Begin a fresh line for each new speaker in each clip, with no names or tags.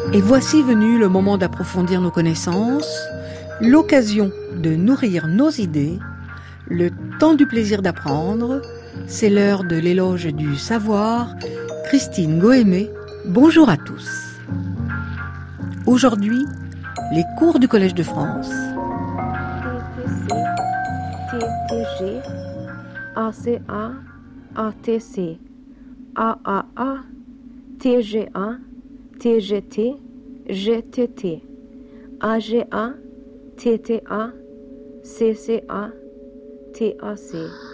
Et voici venu le moment d'approfondir nos connaissances, l'occasion de nourrir nos idées, le temps du plaisir d'apprendre. C'est l'heure de l'éloge du savoir. Christine Goémé, bonjour à tous. Aujourd'hui, les cours du Collège de France.
TTC, TTG, ACA, ATC, AAA, TGA, TGT, GTT, AGA, TTA, CCA, TAC,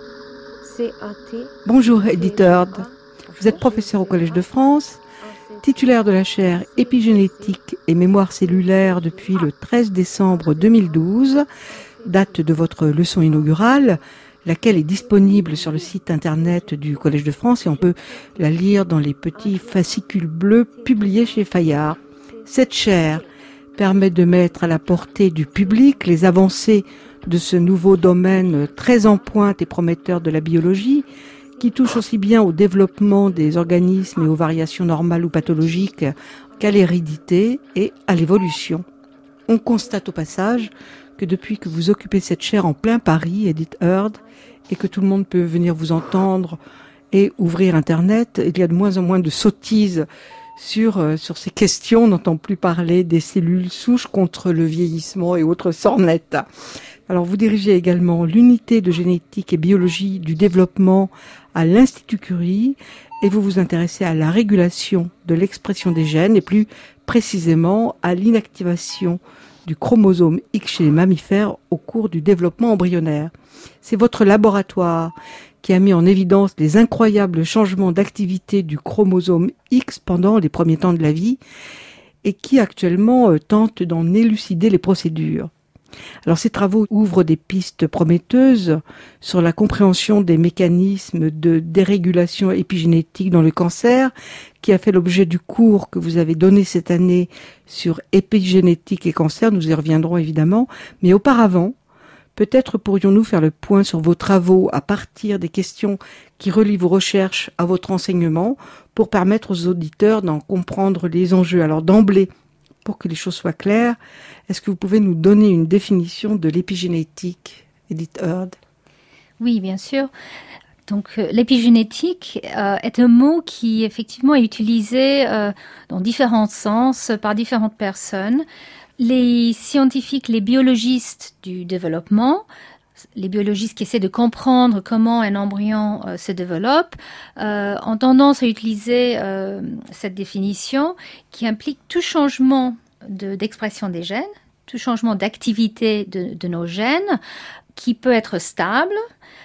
CAT.
Bonjour Edith Heard, vous êtes professeur au Collège de France, titulaire de la chaire épigénétique et mémoire cellulaire depuis le 13 décembre 2012, date de votre leçon inaugurale, laquelle est disponible sur le site internet du Collège de France et on peut la lire dans les petits fascicules bleus publiés chez Fayard. Cette chaire permet de mettre à la portée du public les avancées de ce nouveau domaine très en pointe et prometteur de la biologie, qui touche aussi bien au développement des organismes et aux variations normales ou pathologiques qu'à l'hérédité et à l'évolution. On constate au passage que depuis que vous occupez cette chaire en plein Paris, Edith Heard, et que tout le monde peut venir vous entendre et ouvrir Internet, il y a de moins en moins de sottises sur ces questions. On n'entend plus parler des cellules souches contre le vieillissement et autres sornettes. Alors vous dirigez également l'unité de génétique et biologie du développement à l'Institut Curie et vous vous intéressez à la régulation de l'expression des gènes et plus précisément à l'inactivation du chromosome X chez les mammifères au cours du développement embryonnaire. C'est votre laboratoire qui a mis en évidence les incroyables changements d'activité du chromosome X pendant les premiers temps de la vie et qui actuellement tente d'en élucider les procédures. Alors ces travaux ouvrent des pistes prometteuses sur la compréhension des mécanismes de dérégulation épigénétique dans le cancer, qui a fait l'objet du cours que vous avez donné cette année sur épigénétique et cancer. Nous y reviendrons évidemment, mais auparavant, peut-être pourrions-nous faire le point sur vos travaux à partir des questions qui relient vos recherches à votre enseignement pour permettre aux auditeurs d'en comprendre les enjeux. Alors d'emblée, pour que les choses soient claires, est-ce que vous pouvez nous donner une définition de l'épigénétique, Edith Heard?
Oui, bien sûr. Donc, l'épigénétique est un mot qui, effectivement, est utilisé dans différents sens par différentes personnes. Les scientifiques, les biologistes du développement, les biologistes qui essaient de comprendre comment un embryon se développe, ont tendance à utiliser cette définition qui implique tout changement d'expression des gènes, tout changement d'activité de nos gènes qui peut être stable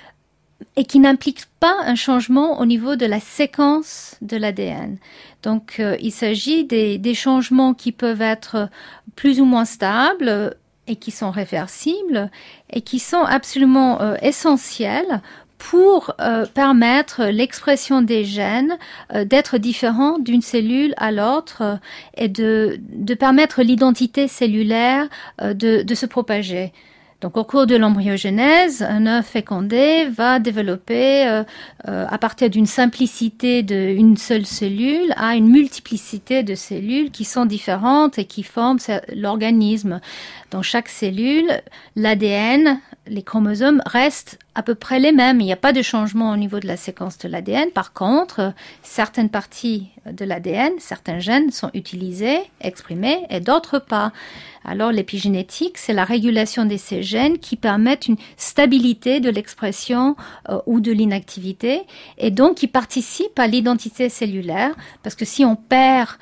et qui n'implique pas un changement au niveau de la séquence de l'ADN. Donc, il s'agit des changements qui peuvent être plus ou moins stables et qui sont réversibles et qui sont absolument essentiels pour permettre l'expression des gènes d'être différents d'une cellule à l'autre et de permettre l'identité cellulaire de se propager. Donc, au cours de l'embryogenèse, un œuf fécondé va développer, à partir d'une simplicité d'une seule cellule, à une multiplicité de cellules qui sont différentes et qui forment l'organisme. Dans chaque cellule, l'ADN, les chromosomes restent à peu près les mêmes. Il n'y a pas de changement au niveau de la séquence de l'ADN. Par contre, certaines parties de l'ADN, certains gènes sont utilisés, exprimés et d'autres pas. Alors l'épigénétique, c'est la régulation de ces gènes qui permettent une stabilité de l'expression ou de l'inactivité et donc qui participent à l'identité cellulaire parce que si on perd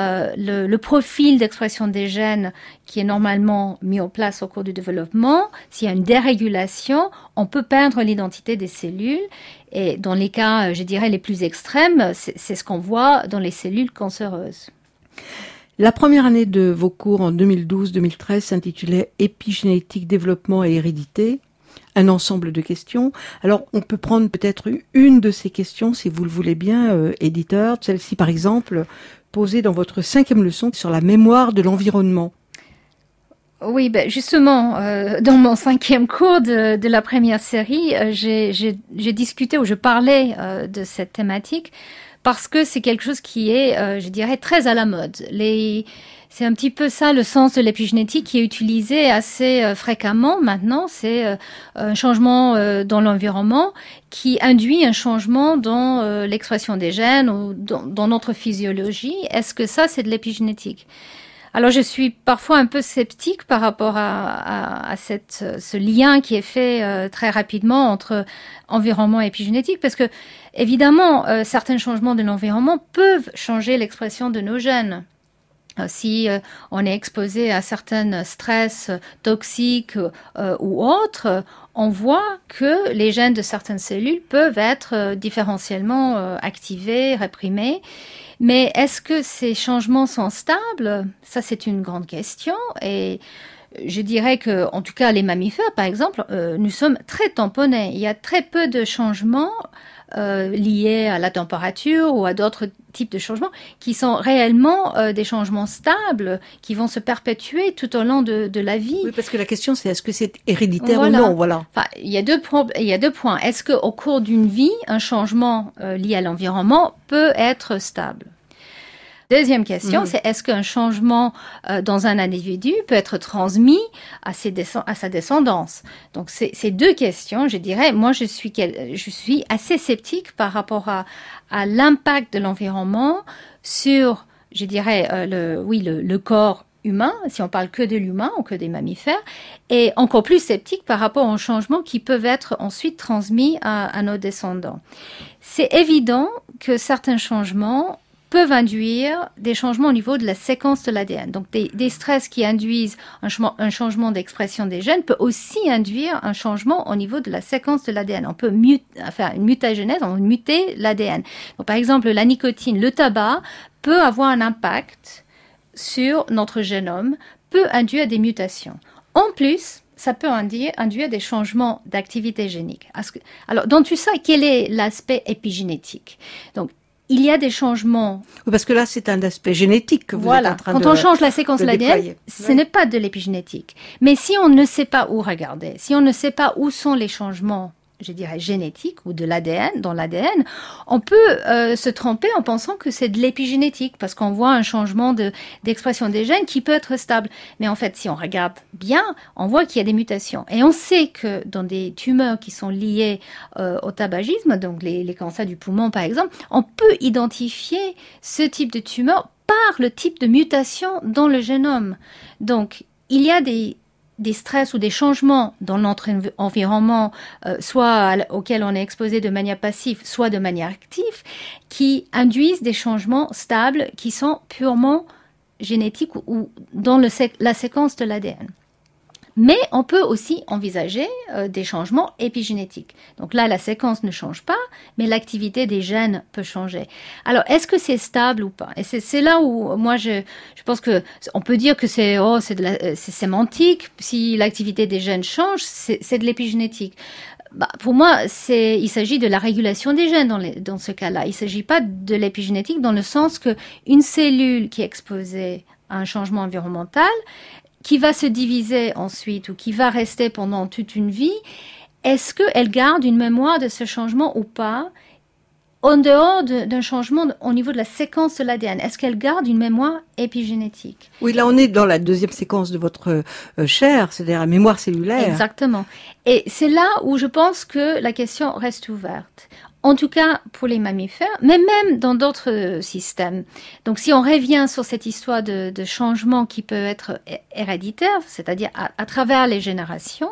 le profil d'expression des gènes qui est normalement mis en place au cours du développement, s'il y a une dérégulation, on peut perdre l'identité des cellules et dans les cas, je dirais, les plus extrêmes, c'est ce qu'on voit dans les cellules cancéreuses.
La première année de vos cours en 2012-2013 s'intitulait « Épigénétique, développement et hérédité », un ensemble de questions. Alors, on peut prendre peut-être une de ces questions, si vous le voulez bien, Edith Heard, celle-ci par exemple, posée dans votre 5e leçon sur la mémoire de l'environnement.
Oui, justement, dans mon 5e cours de la première série, j'ai discuté ou je parlais de cette thématique parce que c'est quelque chose qui est, je dirais, très à la mode. C'est un petit peu ça le sens de l'épigénétique qui est utilisé assez fréquemment maintenant. C'est un changement dans l'environnement qui induit un changement dans l'expression des gènes ou dans notre physiologie. Est-ce que ça, c'est de l'épigénétique? Alors, je suis parfois un peu sceptique par rapport à ce lien qui est fait très rapidement entre environnement et épigénétique, parce que, évidemment, certains changements de l'environnement peuvent changer l'expression de nos gènes. Si on est exposé à certains stress toxiques ou autres, on voit que les gènes de certaines cellules peuvent être différentiellement activés, réprimés. Mais est-ce que ces changements sont stables? Ça, c'est une grande question. Et je dirais que, en tout cas, les mammifères, par exemple, nous sommes très tamponnés. Il y a très peu de changements liés à la température ou à d'autres types de changements qui sont réellement des changements stables qui vont se perpétuer tout au long de la vie.
Oui, parce que la question c'est est-ce que c'est héréditaire ou non, voilà.
Enfin, il y a deux points. Est-ce qu'au cours d'une vie, un changement lié à l'environnement peut être stable? Deuxième question, c'est est-ce qu'un changement dans un individu peut être transmis à sa descendance? Donc, ces deux questions, je dirais, moi, je suis assez sceptique par rapport à l'impact de l'environnement sur, je dirais, le corps humain, si on parle que de l'humain ou que des mammifères, et encore plus sceptique par rapport aux changements qui peuvent être ensuite transmis à nos descendants. C'est évident que certains changements peuvent induire des changements au niveau de la séquence de l'ADN. Donc, des stress qui induisent un changement d'expression des gènes peut aussi induire un changement au niveau de la séquence de l'ADN. On peut faire une mutagénèse, on peut muter l'ADN. Donc, par exemple, la nicotine, le tabac peut avoir un impact sur notre génome, peut induire des mutations. En plus, ça peut induire des changements d'activité génique. Alors, dans tout ça, quel est l'aspect épigénétique? Donc, il y a des changements.
Oui, parce que là, c'est un aspect génétique que vous êtes en train
Quand on change la séquence de l'ADN, ce n'est pas de l'épigénétique. Mais si on ne sait pas où regarder, si on ne sait pas où sont les changements, je dirais génétiques ou de l'ADN, dans l'ADN, on peut se tromper en pensant que c'est de l'épigénétique parce qu'on voit un changement d'expression des gènes qui peut être stable. Mais en fait, si on regarde bien, on voit qu'il y a des mutations. Et on sait que dans des tumeurs qui sont liées au tabagisme, donc les cancers du poumon par exemple, on peut identifier ce type de tumeur par le type de mutation dans le génome. Donc, il y a des stress ou des changements dans notre environnement, soit auxquels on est exposé de manière passive, soit de manière active, qui induisent des changements stables qui sont purement génétiques ou dans la séquence de l'ADN. Mais on peut aussi envisager des changements épigénétiques. Donc là, la séquence ne change pas, mais l'activité des gènes peut changer. Alors, est-ce que c'est stable ou pas? Et c'est là où moi, je pense que on peut dire que c'est sémantique. Si l'activité des gènes change, c'est de l'épigénétique. Pour moi, il s'agit de la régulation des gènes dans ce cas-là. Il ne s'agit pas de l'épigénétique dans le sens que une cellule qui est exposée à un changement environnemental, qui va se diviser ensuite ou qui va rester pendant toute une vie, est-ce qu'elle garde une mémoire de ce changement ou pas, en dehors d'un changement au niveau de la séquence de l'ADN? Est-ce qu'elle garde une mémoire épigénétique?
Oui, là on est dans la deuxième séquence de votre chair, c'est-à-dire la mémoire cellulaire.
Exactement. Et c'est là où je pense que la question reste ouverte. En tout cas, pour les mammifères, mais même dans d'autres systèmes. Donc, si on revient sur cette histoire de changement qui peut être héréditaire, c'est-à-dire à travers les générations,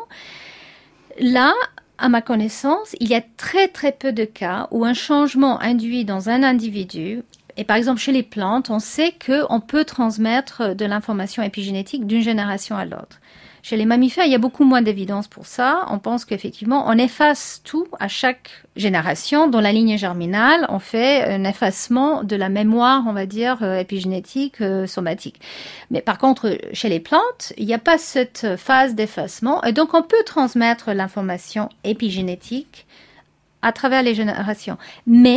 là, à ma connaissance, il y a très très peu de cas où un changement induit dans un individu, et par exemple chez les plantes, on sait qu'on peut transmettre de l'information épigénétique d'une génération à l'autre. Chez les mammifères, il y a beaucoup moins d'évidence pour ça. On pense qu'effectivement, on efface tout à chaque génération. Dans la lignée germinale, on fait un effacement de la mémoire, on va dire, épigénétique, somatique. Mais par contre, chez les plantes, il n'y a pas cette phase d'effacement. Et donc, on peut transmettre l'information épigénétique à travers les générations. Mais,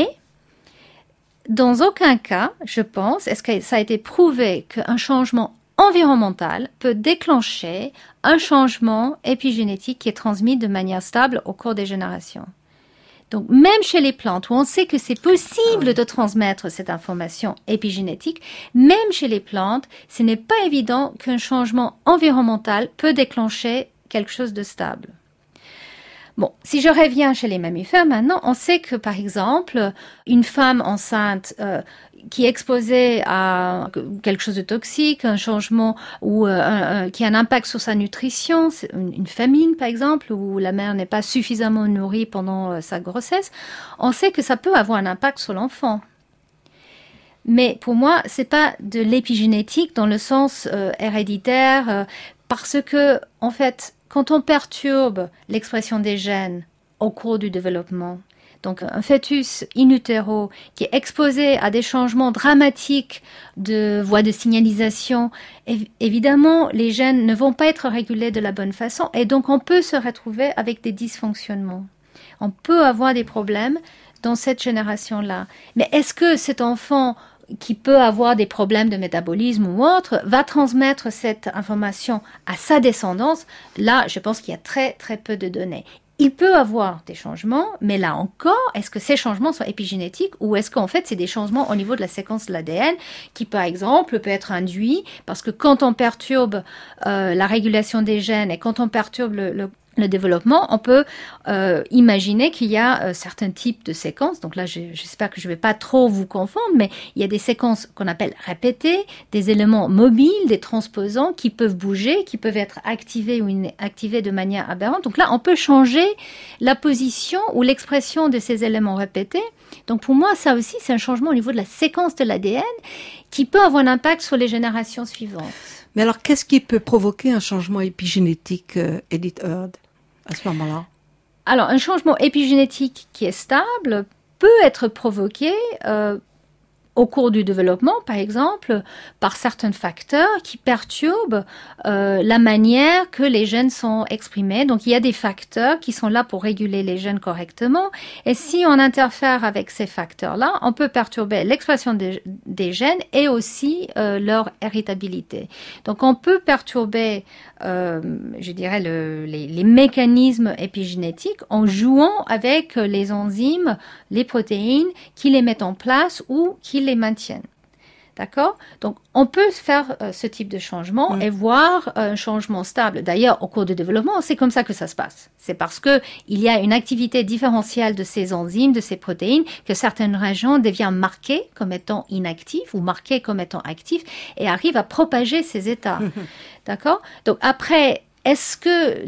dans aucun cas, je pense, est-ce que ça a été prouvé qu'un changement environnemental peut déclencher un changement épigénétique qui est transmis de manière stable au cours des générations. Donc, même chez les plantes, où on sait que c'est possible de transmettre cette information épigénétique, même chez les plantes, ce n'est pas évident qu'un changement environnemental peut déclencher quelque chose de stable. Bon, si je reviens chez les mammifères maintenant, on sait que, par exemple, une femme enceinte qui est exposée à quelque chose de toxique, un changement ou qui a un impact sur sa nutrition, une famine par exemple, où la mère n'est pas suffisamment nourrie pendant sa grossesse, on sait que ça peut avoir un impact sur l'enfant. Mais pour moi, c'est pas de l'épigénétique dans le sens héréditaire, parce que en fait, quand on perturbe l'expression des gènes au cours du développement, donc un fœtus in utero qui est exposé à des changements dramatiques de voies de signalisation, évidemment, les gènes ne vont pas être régulés de la bonne façon et donc on peut se retrouver avec des dysfonctionnements. On peut avoir des problèmes dans cette génération-là. Mais est-ce que cet enfant qui peut avoir des problèmes de métabolisme ou autre, va transmettre cette information à sa descendance? Là, je pense qu'il y a très, très peu de données. Il peut avoir des changements, mais là encore, est-ce que ces changements sont épigénétiques ou est-ce qu'en fait, c'est des changements au niveau de la séquence de l'ADN qui, par exemple, peut être induit parce que quand on perturbe la régulation des gènes et quand on perturbe le développement, on peut imaginer qu'il y a certains types de séquences. Donc là, j'espère que je ne vais pas trop vous confondre, mais il y a des séquences qu'on appelle répétées, des éléments mobiles, des transposants qui peuvent bouger, qui peuvent être activés ou inactivés de manière aberrante. Donc là, on peut changer la position ou l'expression de ces éléments répétés. Donc pour moi, ça aussi, c'est un changement au niveau de la séquence de l'ADN qui peut avoir un impact sur les générations suivantes.
Mais alors, qu'est-ce qui peut provoquer un changement épigénétique, Edith Heard, à ce moment-là?
Alors, un changement épigénétique qui est stable peut être provoqué au cours du développement, par exemple, par certains facteurs qui perturbent la manière que les gènes sont exprimés. Donc, il y a des facteurs qui sont là pour réguler les gènes correctement. Et si on interfère avec ces facteurs-là, on peut perturber l'expression des gènes et aussi leur héritabilité. Donc, on peut perturber, je dirais, les mécanismes épigénétiques en jouant avec les enzymes, les protéines qui les mettent en place ou qui les maintiennent. D'accord? Donc, on peut faire ce type de changement et voir un changement stable. D'ailleurs, au cours du développement, c'est comme ça que ça se passe. C'est parce que il y a une activité différentielle de ces enzymes, de ces protéines, que certaines régions deviennent marquées comme étant inactives ou marquées comme étant actives et arrivent à propager ces états. D'accord? Donc, après, est-ce que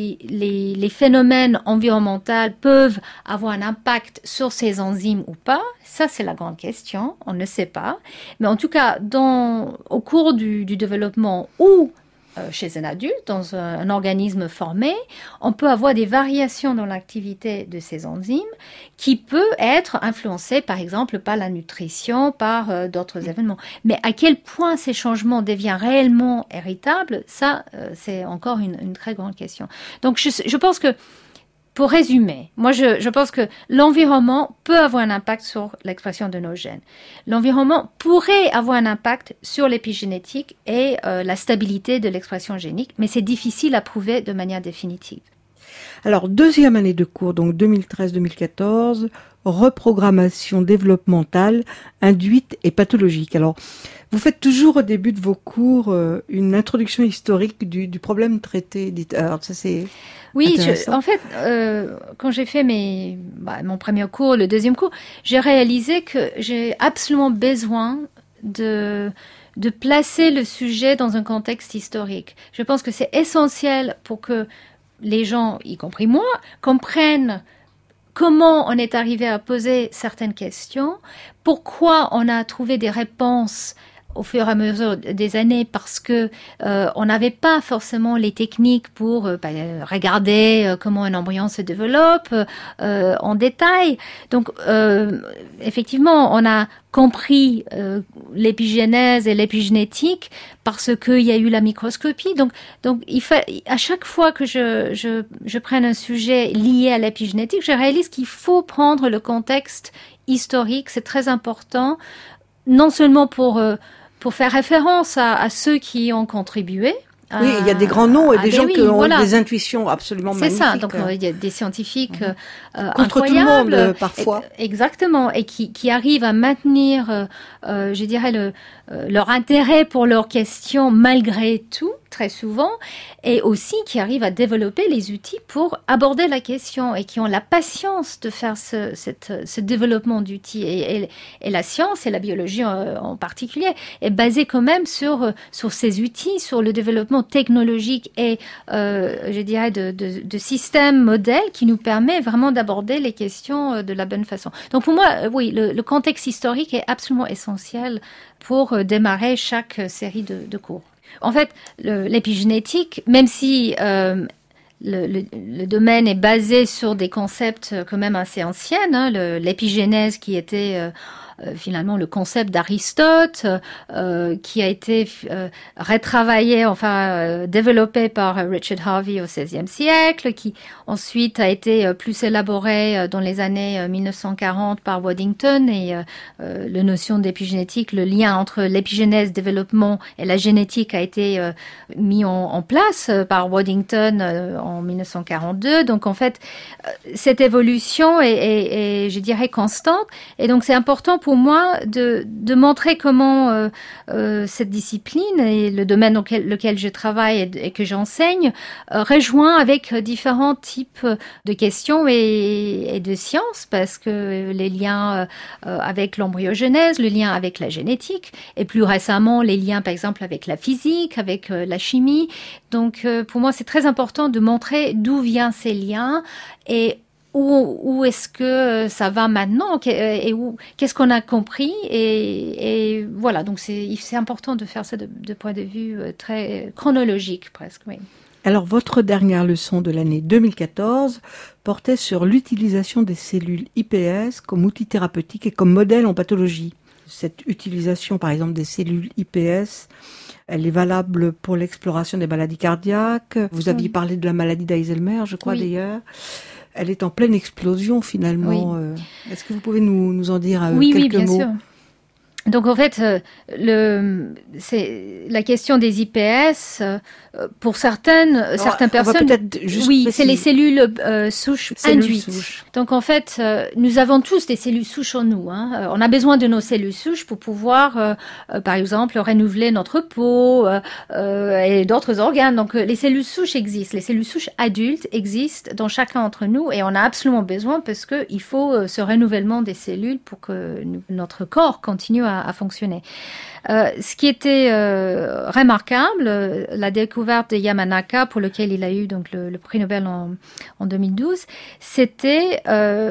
les phénomènes environnementaux peuvent avoir un impact sur ces enzymes ou pas? Ça, c'est la grande question. On ne sait pas. Mais en tout cas, au cours du développement ou chez un adulte, dans un organisme formé, on peut avoir des variations dans l'activité de ces enzymes qui peut être influencées, par exemple, par la nutrition, par d'autres événements. Mais à quel point ces changements deviennent réellement héritables, ça, c'est encore une très grande question. Donc, je pense que, pour résumer, moi, je pense que l'environnement peut avoir un impact sur l'expression de nos gènes. L'environnement pourrait avoir un impact sur l'épigénétique et la stabilité de l'expression génique, mais c'est difficile à prouver de manière définitive.
Alors, deuxième année de cours, donc 2013-2014, reprogrammation développementale, induite et pathologique. Alors, vous faites toujours au début de vos cours une introduction historique du problème traité, Edith Heard. Ça, c'est
oui, en fait, quand j'ai fait mon premier cours, le deuxième cours, j'ai réalisé que j'ai absolument besoin de placer le sujet dans un contexte historique. Je pense que c'est essentiel pour que les gens, y compris moi, comprennent comment on est arrivé à poser certaines questions, pourquoi on a trouvé des réponses au fur et à mesure des années parce que on n'avait pas forcément les techniques pour regarder comment un embryon se développe en détail. Donc effectivement, on a compris l'épigénèse et l'épigénétique parce qu'il y a eu la microscopie. Donc il faut, à chaque fois que je prenne un sujet lié à l'épigénétique, je réalise qu'il faut prendre le contexte historique. C'est très important, non seulement pour faire référence à ceux qui ont contribué
Oui, il y a des grands noms et des gens qui ont
voilà.
des intuitions absolument magnifiques.
C'est ça, donc il y a des scientifiques
contre tout le monde, parfois.
Exactement, et qui arrivent à maintenir, je dirais, leur intérêt pour leurs questions malgré tout, très souvent, et aussi qui arrivent à développer les outils pour aborder la question et qui ont la patience de faire ce développement d'outils. Et la science et la biologie en particulier est basée quand même sur ces outils, sur le développement technologique et, je dirais, de systèmes, modèles qui nous permet vraiment d'aborder les questions de la bonne façon. Donc pour moi, oui, le contexte historique est absolument essentiel pour démarrer chaque série de cours. En fait, l'épigénétique, même si le domaine est basé sur des concepts quand même assez anciens, hein, l'épigénèse qui était finalement le concept d'Aristote, qui a été retravaillé, développé par Richard Harvey au XVIe siècle, qui ensuite a été plus élaboré dans les années 1940 par Waddington, et la notion d'épigénétique, le lien entre l'épigénèse, développement et la génétique a été mis en place par Waddington en 1942. Donc en fait, cette évolution est, je dirais, constante, et donc c'est important pour moi de montrer comment cette discipline et le domaine dans lequel je travaille et que j'enseigne rejoint avec différents types de questions et de sciences, parce que les liens avec l'embryogenèse, le lien avec la génétique, et plus récemment les liens par exemple avec la physique, avec la chimie. Donc pour moi c'est très important de montrer d'où viennent ces liens et où est-ce que ça va maintenant et qu'est-ce qu'on a compris et voilà, donc c'est important de faire ça de point de vue très chronologique presque, oui.
Alors votre dernière leçon de l'année 2014 portait sur l'utilisation des cellules iPS comme outil thérapeutique et comme modèle en pathologie. Cette utilisation par exemple des cellules iPS, elle est valable pour l'exploration des maladies cardiaques. Vous aviez parlé de la maladie d'Alzheimer, je crois d'ailleurs. Elle est en pleine explosion finalement. Oui. Est-ce que vous pouvez nous en dire quelques mots ?
Oui, bien sûr. Donc en fait, c'est la question des IPS. Pour certaines personnes, c'est les cellules souches induites. Donc en fait, nous avons tous des cellules souches en nous. Hein. On a besoin de nos cellules souches pour pouvoir, par exemple, renouveler notre peau et d'autres organes. Donc les cellules souches existent. Les cellules souches adultes existent dans chacun d'entre nous et on a absolument besoin parce que il faut ce renouvellement des cellules pour que notre corps continue à fonctionner. Ce qui était remarquable, la découverte de Yamanaka, pour lequel il a eu donc le prix Nobel en 2012, c'était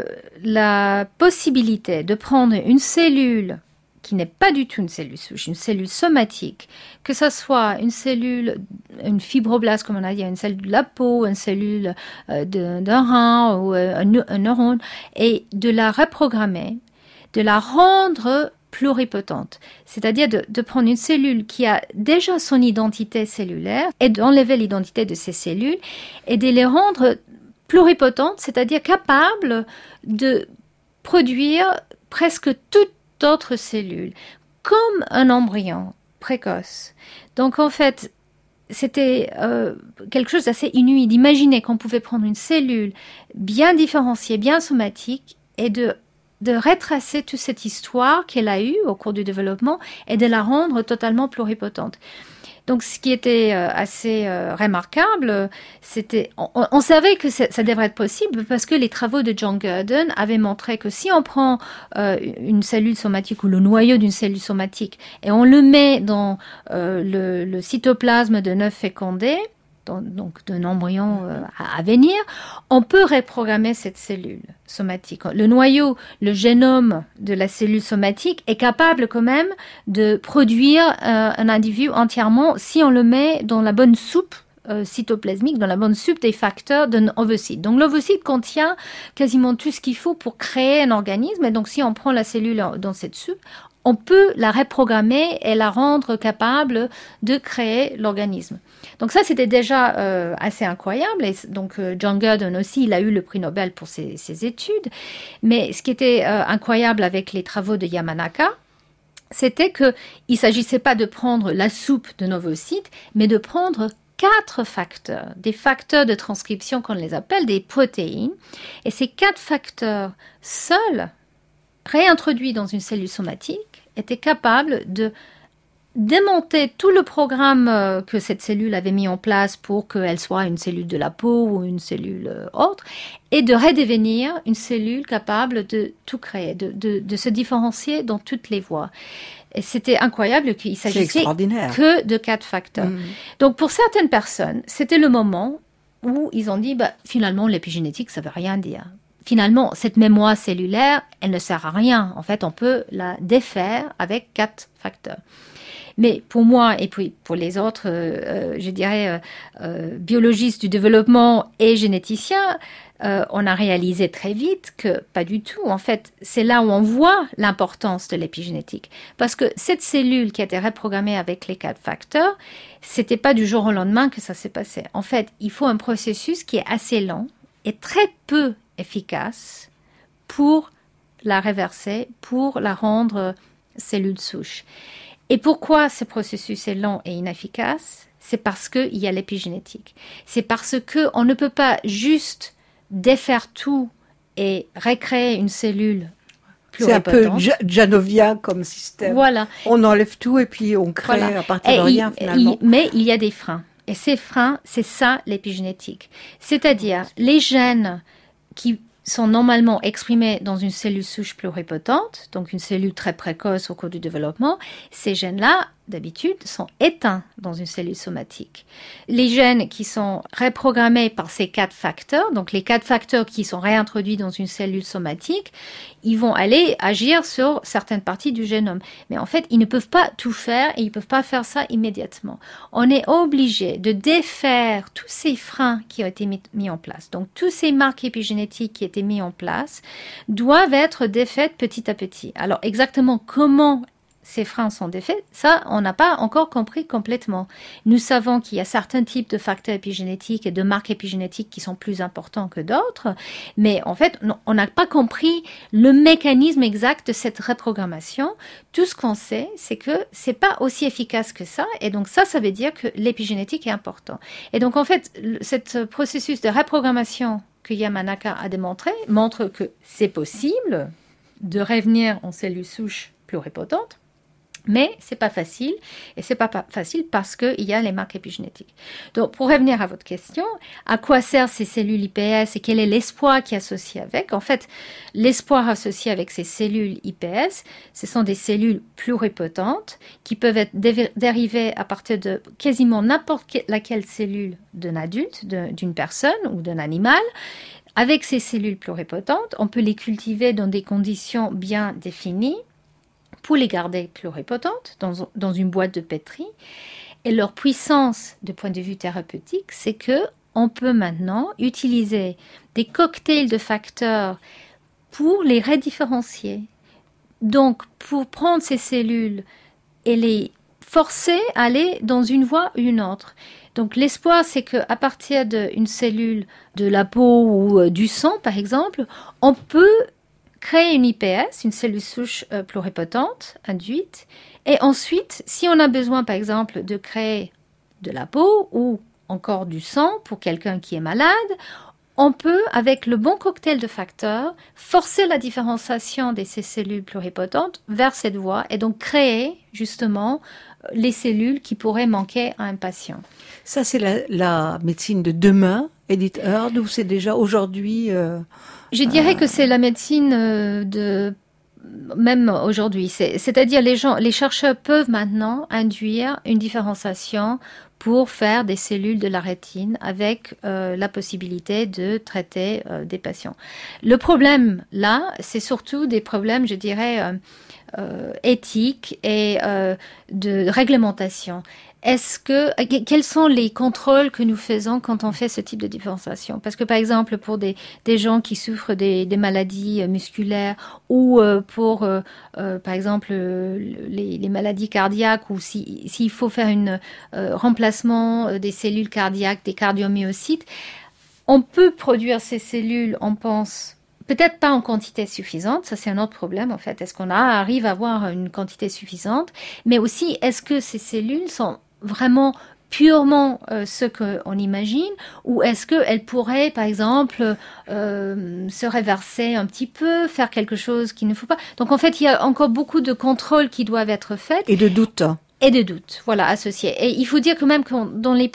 la possibilité de prendre une cellule qui n'est pas du tout une cellule souche, une cellule somatique, que ça soit une fibroblaste, comme on a dit, une cellule de la peau, une cellule d'un rein ou un neurone, et de la reprogrammer, de la rendre pluripotente, c'est-à-dire de prendre une cellule qui a déjà son identité cellulaire et d'enlever l'identité de ces cellules et de les rendre pluripotentes, c'est-à-dire capables de produire presque toutes d'autres cellules, comme un embryon précoce. Donc en fait, c'était quelque chose d'assez inouï d'imaginer qu'on pouvait prendre une cellule bien différenciée, bien somatique, et de retracer toute cette histoire qu'elle a eue au cours du développement et de la rendre totalement pluripotente. Donc, ce qui était assez remarquable, c'était, on savait que ça devrait être possible parce que les travaux de John Gurdon avaient montré que si on prend une cellule somatique ou le noyau d'une cellule somatique et on le met dans le cytoplasme d'un œuf fécondé, donc d'un embryon à venir, on peut reprogrammer cette cellule somatique. Le noyau, le génome de la cellule somatique est capable quand même de produire un individu entièrement si on le met dans la bonne soupe cytoplasmique, dans la bonne soupe des facteurs d'un ovocyte. Donc l'ovocyte contient quasiment tout ce qu'il faut pour créer un organisme, et donc si on prend la cellule dans cette soupe, on peut la reprogrammer et la rendre capable de créer l'organisme. Donc ça, c'était déjà assez incroyable. Et donc John Gurdon aussi, il a eu le prix Nobel pour ses études. Mais ce qui était incroyable avec les travaux de Yamanaka, c'était qu'il ne s'agissait pas de prendre la soupe de ovocytes, mais de prendre 4 facteurs, des facteurs de transcription qu'on les appelle des protéines. Et ces 4 facteurs seuls, réintroduits dans une cellule somatique, étaient capables de démonter tout le programme que cette cellule avait mis en place pour qu'elle soit une cellule de la peau ou une cellule autre, et de redevenir une cellule capable de tout créer, de se différencier dans toutes les voies. Et c'était incroyable qu'il s'agissait que de 4 facteurs. Donc pour certaines personnes, c'était le moment où ils ont dit, finalement l'épigénétique, ça veut rien dire. Finalement, cette mémoire cellulaire, elle ne sert à rien. En fait, on peut la défaire avec 4 facteurs. Mais pour moi et puis pour les autres, je dirais, biologistes du développement et généticiens, on a réalisé très vite que pas du tout. En fait, c'est là où on voit l'importance de l'épigénétique. Parce que cette cellule qui a été reprogrammée avec les 4 facteurs, c'était pas du jour au lendemain que ça s'est passé. En fait, il faut un processus qui est assez lent et très peu efficace pour la réverser, pour la rendre cellule souche. Et pourquoi ce processus est lent et inefficace? C'est parce qu'il y a l'épigénétique. C'est parce qu'on ne peut pas juste défaire tout et recréer une cellule pluripotente.
C'est un peu Janovia comme système.
Voilà.
On enlève tout et puis on crée à partir de rien finalement.
Mais il y a des freins. Et ces freins, c'est ça l'épigénétique. C'est-à-dire les gènes qui sont normalement exprimés dans une cellule souche pluripotente, donc une cellule très précoce au cours du développement, ces gènes-là, d'habitude, sont éteints dans une cellule somatique. Les gènes qui sont reprogrammés par ces 4 facteurs, donc les 4 facteurs qui sont réintroduits dans une cellule somatique, ils vont aller agir sur certaines parties du génome. Mais en fait, ils ne peuvent pas tout faire et ils ne peuvent pas faire ça immédiatement. On est obligé de défaire tous ces freins qui ont été mis en place. Donc, tous ces marques épigénétiques qui étaient mis en place doivent être défaites petit à petit. Alors, exactement comment ces freins sont défaits, ça, on n'a pas encore compris complètement. Nous savons qu'il y a certains types de facteurs épigénétiques et de marques épigénétiques qui sont plus importants que d'autres, mais en fait, on n'a pas compris le mécanisme exact de cette reprogrammation. Tout ce qu'on sait, c'est que c'est pas aussi efficace que ça, et donc ça veut dire que l'épigénétique est important. Et donc, en fait, ce processus de reprogrammation que Yamanaka a démontré montre que c'est possible de revenir en cellules souches pluripotentes. Mais c'est pas facile, et c'est pas facile parce qu'il y a les marques épigénétiques. Donc, pour revenir à votre question, à quoi servent ces cellules IPS et quel est l'espoir qui est associé avec? En fait, l'espoir associé avec ces cellules IPS, ce sont des cellules pluripotentes qui peuvent être dérivées à partir de quasiment n'importe laquelle cellule d'un adulte, d'une personne ou d'un animal. Avec ces cellules pluripotentes, on peut les cultiver dans des conditions bien définies, pour les garder pluripotentes dans une boîte de pétri. Et leur puissance, de point de vue thérapeutique, c'est que on peut maintenant utiliser des cocktails de facteurs pour les redifférencier. Donc, pour prendre ces cellules et les forcer à aller dans une voie ou une autre. Donc, l'espoir, c'est qu'à partir d'une cellule de la peau ou du sang, par exemple, on peut créer une IPS, une cellule souche pluripotente induite, et ensuite, si on a besoin, par exemple, de créer de la peau ou encore du sang pour quelqu'un qui est malade, on peut, avec le bon cocktail de facteurs, forcer la différenciation de ces cellules pluripotentes vers cette voie et donc créer, justement, les cellules qui pourraient manquer à un patient.
Ça, c'est la médecine de demain, Edith Heard, ou c'est déjà aujourd'hui
Je dirais que c'est la médecine même aujourd'hui. C'est-à-dire les chercheurs peuvent maintenant induire une différenciation pour faire des cellules de la rétine avec la possibilité de traiter des patients. Le problème là, c'est surtout des problèmes, je dirais, éthiques et de réglementation. Quels sont les contrôles que nous faisons quand on fait ce type de différenciation? Parce que, par exemple, pour des gens qui souffrent des maladies musculaires ou pour, par exemple, les maladies cardiaques ou s'il faut faire un remplacement des cellules cardiaques, des cardiomyocytes, on peut produire ces cellules, on pense, peut-être pas en quantité suffisante, ça c'est un autre problème en fait. Est-ce qu'on arrive à avoir une quantité suffisante? Mais aussi, est-ce que ces cellules sont vraiment purement ce qu'on imagine, ou est-ce qu'elle pourrait, par exemple, se réverser un petit peu, faire quelque chose qu'il ne faut pas. Donc en fait, il y a encore beaucoup de contrôles qui doivent être faits.
Et de doutes.
Et de doutes, voilà, associés. Et il faut dire quand même que dans le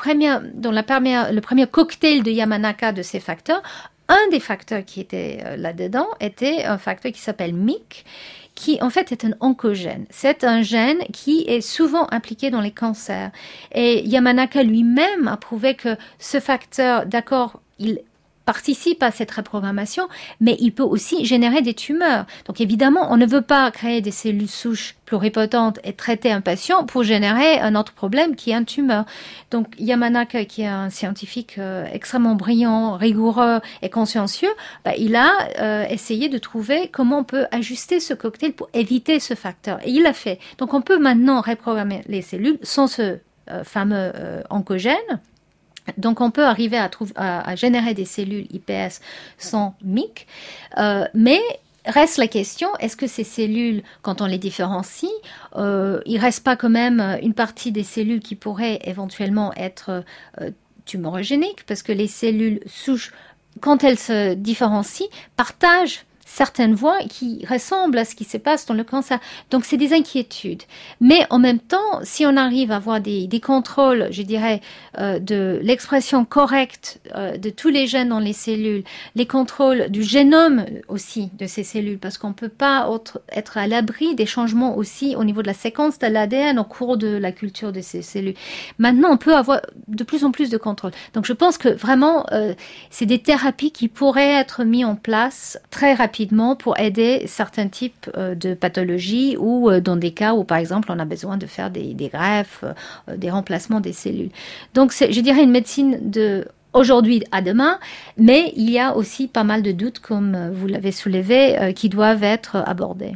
premier cocktail de Yamanaka de ces facteurs, un des facteurs qui était là-dedans était un facteur qui s'appelle MYC, qui en fait est un oncogène. C'est un gène qui est souvent impliqué dans les cancers. Et Yamanaka lui-même a prouvé que ce facteur, d'accord, il participe à cette reprogrammation, mais il peut aussi générer des tumeurs. Donc évidemment, on ne veut pas créer des cellules souches pluripotentes et traiter un patient pour générer un autre problème qui est une tumeur. Donc Yamanaka, qui est un scientifique extrêmement brillant, rigoureux et consciencieux, il a essayé de trouver comment on peut ajuster ce cocktail pour éviter ce facteur. Et il l'a fait. Donc on peut maintenant reprogrammer les cellules sans ce fameux oncogène. Donc, on peut arriver à générer des cellules iPS sans MYC, mais reste la question, est-ce que ces cellules, quand on les différencie, il reste pas quand même une partie des cellules qui pourraient éventuellement être tumorigéniques, parce que les cellules souches, quand elles se différencient, partagent certaines voies qui ressemblent à ce qui se passe dans le cancer. Donc, c'est des inquiétudes. Mais en même temps, si on arrive à avoir des contrôles, je dirais, de l'expression correcte de tous les gènes dans les cellules, les contrôles du génome aussi de ces cellules, parce qu'on ne peut pas être à l'abri des changements aussi au niveau de la séquence de l'ADN au cours de la culture de ces cellules. Maintenant, on peut avoir de plus en plus de contrôles. Donc, je pense que vraiment, c'est des thérapies qui pourraient être mises en place très rapidement pour aider certains types de pathologies ou dans des cas où, par exemple, on a besoin de faire des greffes, des remplacements des cellules. Donc, c'est, je dirais, une médecine de aujourd'hui à demain, mais il y a aussi pas mal de doutes, comme vous l'avez soulevé, qui doivent être abordés.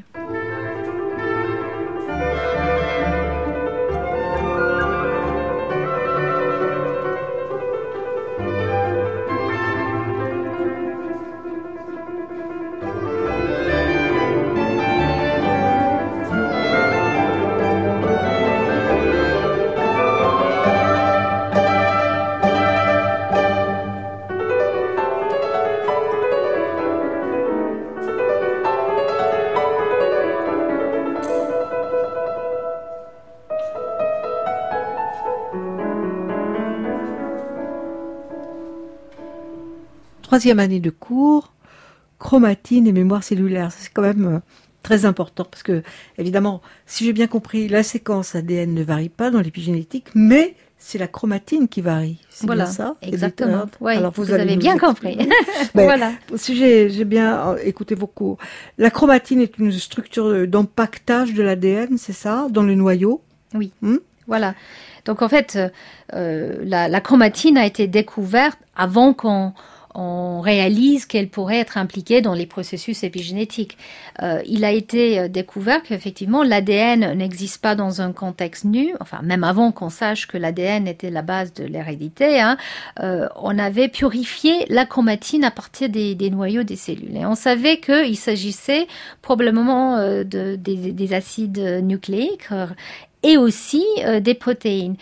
Troisième année de cours, chromatine et mémoire cellulaire. C'est quand même très important parce que, évidemment, si j'ai bien compris, la séquence ADN ne varie pas dans l'épigénétique, mais c'est la chromatine qui varie. C'est
voilà,
bien ça?
Exactement. Oui,
alors
vous avez bien compris.
Voilà. Si j'ai bien écouté vos cours. La chromatine est une structure d'empaquetage de l'ADN, c'est ça, dans le noyau?
Oui. Voilà. Donc, en fait, la chromatine a été découverte avant qu'on réalise qu'elle pourrait être impliquée dans les processus épigénétiques. Il a été découvert qu'effectivement l'ADN n'existe pas dans un contexte nu, enfin même avant qu'on sache que l'ADN était la base de l'hérédité, on avait purifié la chromatine à partir des noyaux des cellules. Et on savait qu'il s'agissait probablement des acides nucléiques et aussi des protéines.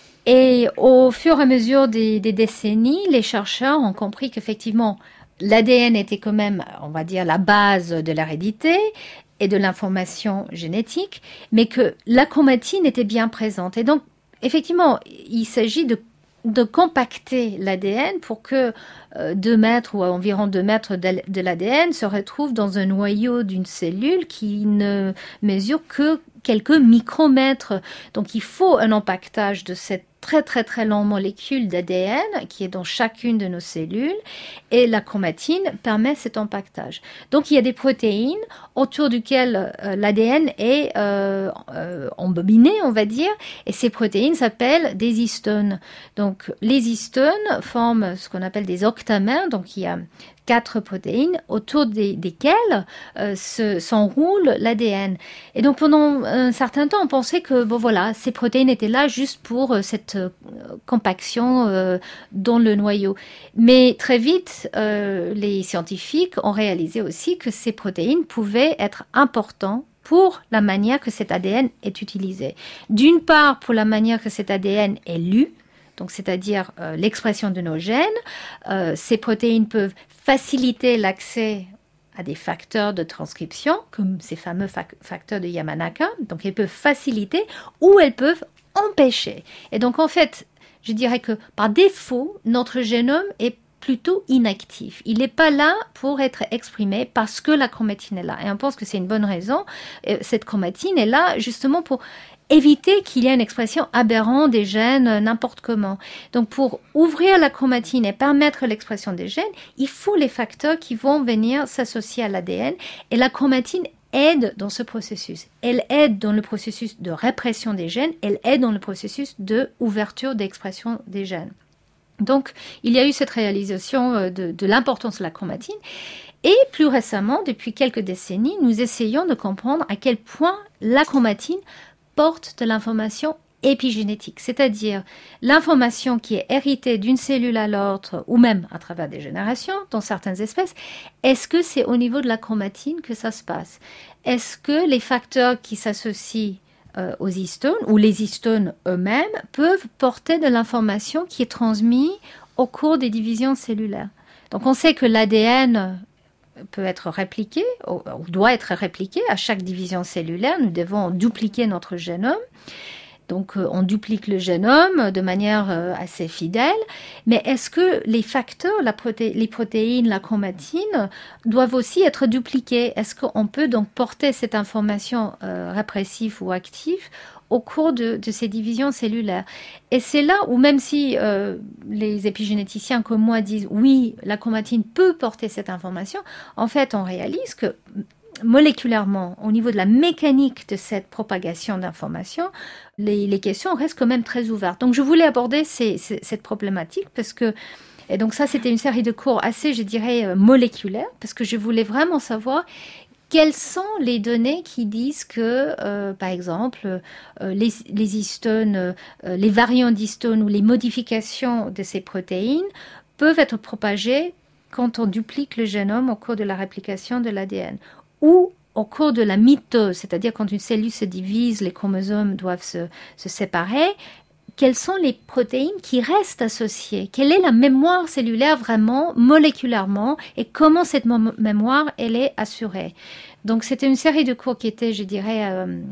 Et au fur et à mesure des décennies, les chercheurs ont compris qu'effectivement, l'ADN était quand même, on va dire, la base de l'hérédité et de l'information génétique, mais que la chromatine était bien présente. Et donc, effectivement, il s'agit de compacter l'ADN pour que 2 mètres ou environ 2 mètres de l'ADN se retrouve dans un noyau d'une cellule qui ne mesure que quelques micromètres. Donc, il faut un empaquetage de cette très très très longue molécule d'ADN qui est dans chacune de nos cellules et la chromatine permet cet empaquetage. Donc il y a des protéines autour duquel l'ADN est embobiné, on va dire, et ces protéines s'appellent des histones. Donc les histones forment ce qu'on appelle des octamères, donc il y a 4 protéines autour desquelles s'enroule l'ADN. Et donc pendant un certain temps, on pensait que ces protéines étaient là juste pour cette compaction dans le noyau. Mais très vite, les scientifiques ont réalisé aussi que ces protéines pouvaient être importantes pour la manière que cet ADN est utilisé. D'une part, pour la manière que cet ADN est lu, donc c'est-à-dire l'expression de nos gènes. Ces protéines peuvent faciliter l'accès à des facteurs de transcription, comme ces fameux facteurs de Yamanaka. Donc, elles peuvent faciliter ou elles peuvent empêcher. Et donc, en fait, je dirais que par défaut, notre génome est plutôt inactif. Il n'est pas là pour être exprimé parce que la chromatine est là. Et on pense que c'est une bonne raison. Cette chromatine est là justement pour éviter qu'il y ait une expression aberrante des gènes n'importe comment. Donc, pour ouvrir la chromatine et permettre l'expression des gènes, il faut les facteurs qui vont venir s'associer à l'ADN. Et la chromatine aide dans ce processus. Elle aide dans le processus de répression des gènes. Elle aide dans le processus d'ouverture d'expression des gènes. Donc, il y a eu cette réalisation de l'importance de la chromatine. Et plus récemment, depuis quelques décennies, nous essayons de comprendre à quel point la chromatine porte de l'information épigénétique, c'est-à-dire l'information qui est héritée d'une cellule à l'autre ou même à travers des générations dans certaines espèces. Est-ce que c'est au niveau de la chromatine que ça se passe? Est-ce que les facteurs qui s'associent aux histones ou les histones eux-mêmes peuvent porter de l'information qui est transmise au cours des divisions cellulaires? Donc on sait que l'ADN peut être répliqué, ou doit être répliqué à chaque division cellulaire. Nous devons dupliquer notre génome. Donc, on duplique le génome de manière assez fidèle. Mais est-ce que les facteurs, les protéines, la chromatine, doivent aussi être dupliqués? Est-ce qu'on peut donc porter cette information répressive ou active au cours de ces divisions cellulaires? Et c'est là où, même si les épigénéticiens comme moi disent oui, la chromatine peut porter cette information, en fait, on réalise que moléculairement, au niveau de la mécanique de cette propagation d'informations, les questions restent quand même très ouvertes. Donc, je voulais aborder cette problématique parce que, et donc ça, c'était une série de cours assez, je dirais, moléculaires, parce que je voulais vraiment savoir quelles sont les données qui disent que, par exemple, les histones, les variants d'histones ou les modifications de ces protéines peuvent être propagées quand on duplique le génome au cours de la réplication de l'ADN ou au cours de la mitose, c'est-à-dire quand une cellule se divise, les chromosomes doivent se séparer. Quelles sont les protéines qui restent associées? Quelle est la mémoire cellulaire vraiment, moléculairement, et comment cette mémoire, elle est assurée? Donc, c'était une série de cours qui était, je dirais,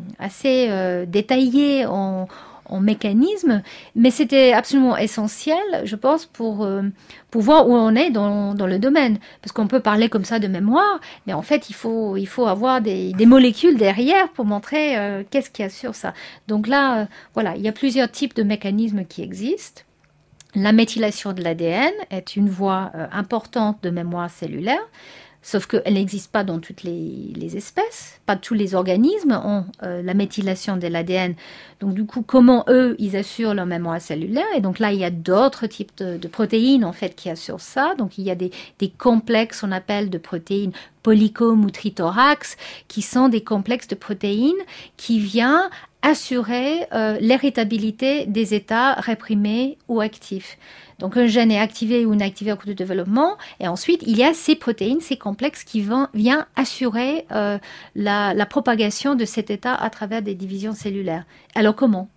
assez détaillée en mécanisme, mais c'était absolument essentiel, je pense, pour voir où on est dans le domaine. Parce qu'on peut parler comme ça de mémoire, mais en fait, il faut avoir des molécules derrière pour montrer qu'est-ce qui assure ça. Donc là, voilà, il y a plusieurs types de mécanismes qui existent. La méthylation de l'ADN est une voie importante de mémoire cellulaire. Sauf qu'elle n'existe pas dans toutes les espèces. Pas tous les organismes ont la méthylation de l'ADN. Donc, du coup, comment eux, ils assurent leur mémoire cellulaire? Et donc là, il y a d'autres types de protéines, en fait, qui assurent ça. Donc, il y a des complexes, on appelle de protéines polycom ou trithorax, qui sont des complexes de protéines qui viennent assurer l'héritabilité des états réprimés ou actifs. Donc, un gène est activé ou inactivé au cours du développement. Et ensuite, il y a ces protéines, ces complexes qui viennent assurer la propagation de cet état à travers des divisions cellulaires. Alors, comment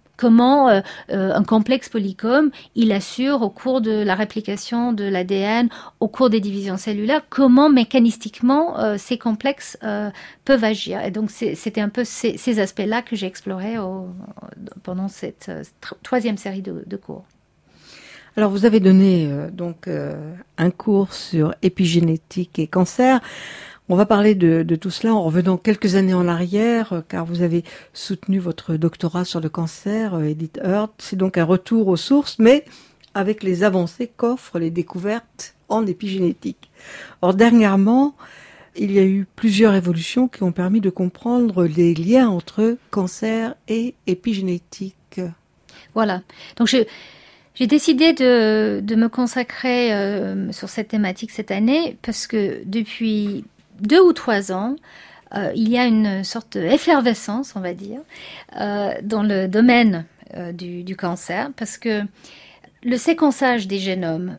un complexe polycom, il assure au cours de la réplication de l'ADN, au cours des divisions cellulaires, comment mécanistiquement ces complexes peuvent agir. Et donc, c'était un peu ces aspects-là que j'ai explorés pendant cette troisième série de cours.
Alors, vous avez donné un cours sur épigénétique et cancer. On va parler de tout cela en revenant quelques années en arrière, car vous avez soutenu votre doctorat sur le cancer, Edith Hurt. C'est donc un retour aux sources, mais avec les avancées qu'offrent les découvertes en épigénétique. Or, dernièrement, il y a eu plusieurs évolutions qui ont permis de comprendre les liens entre cancer et épigénétique.
Voilà. Donc, j'ai décidé de me consacrer sur cette thématique cette année parce que depuis 2 ou 3 ans, il y a une sorte d'effervescence, on va dire, dans le domaine du cancer parce que le séquençage des génomes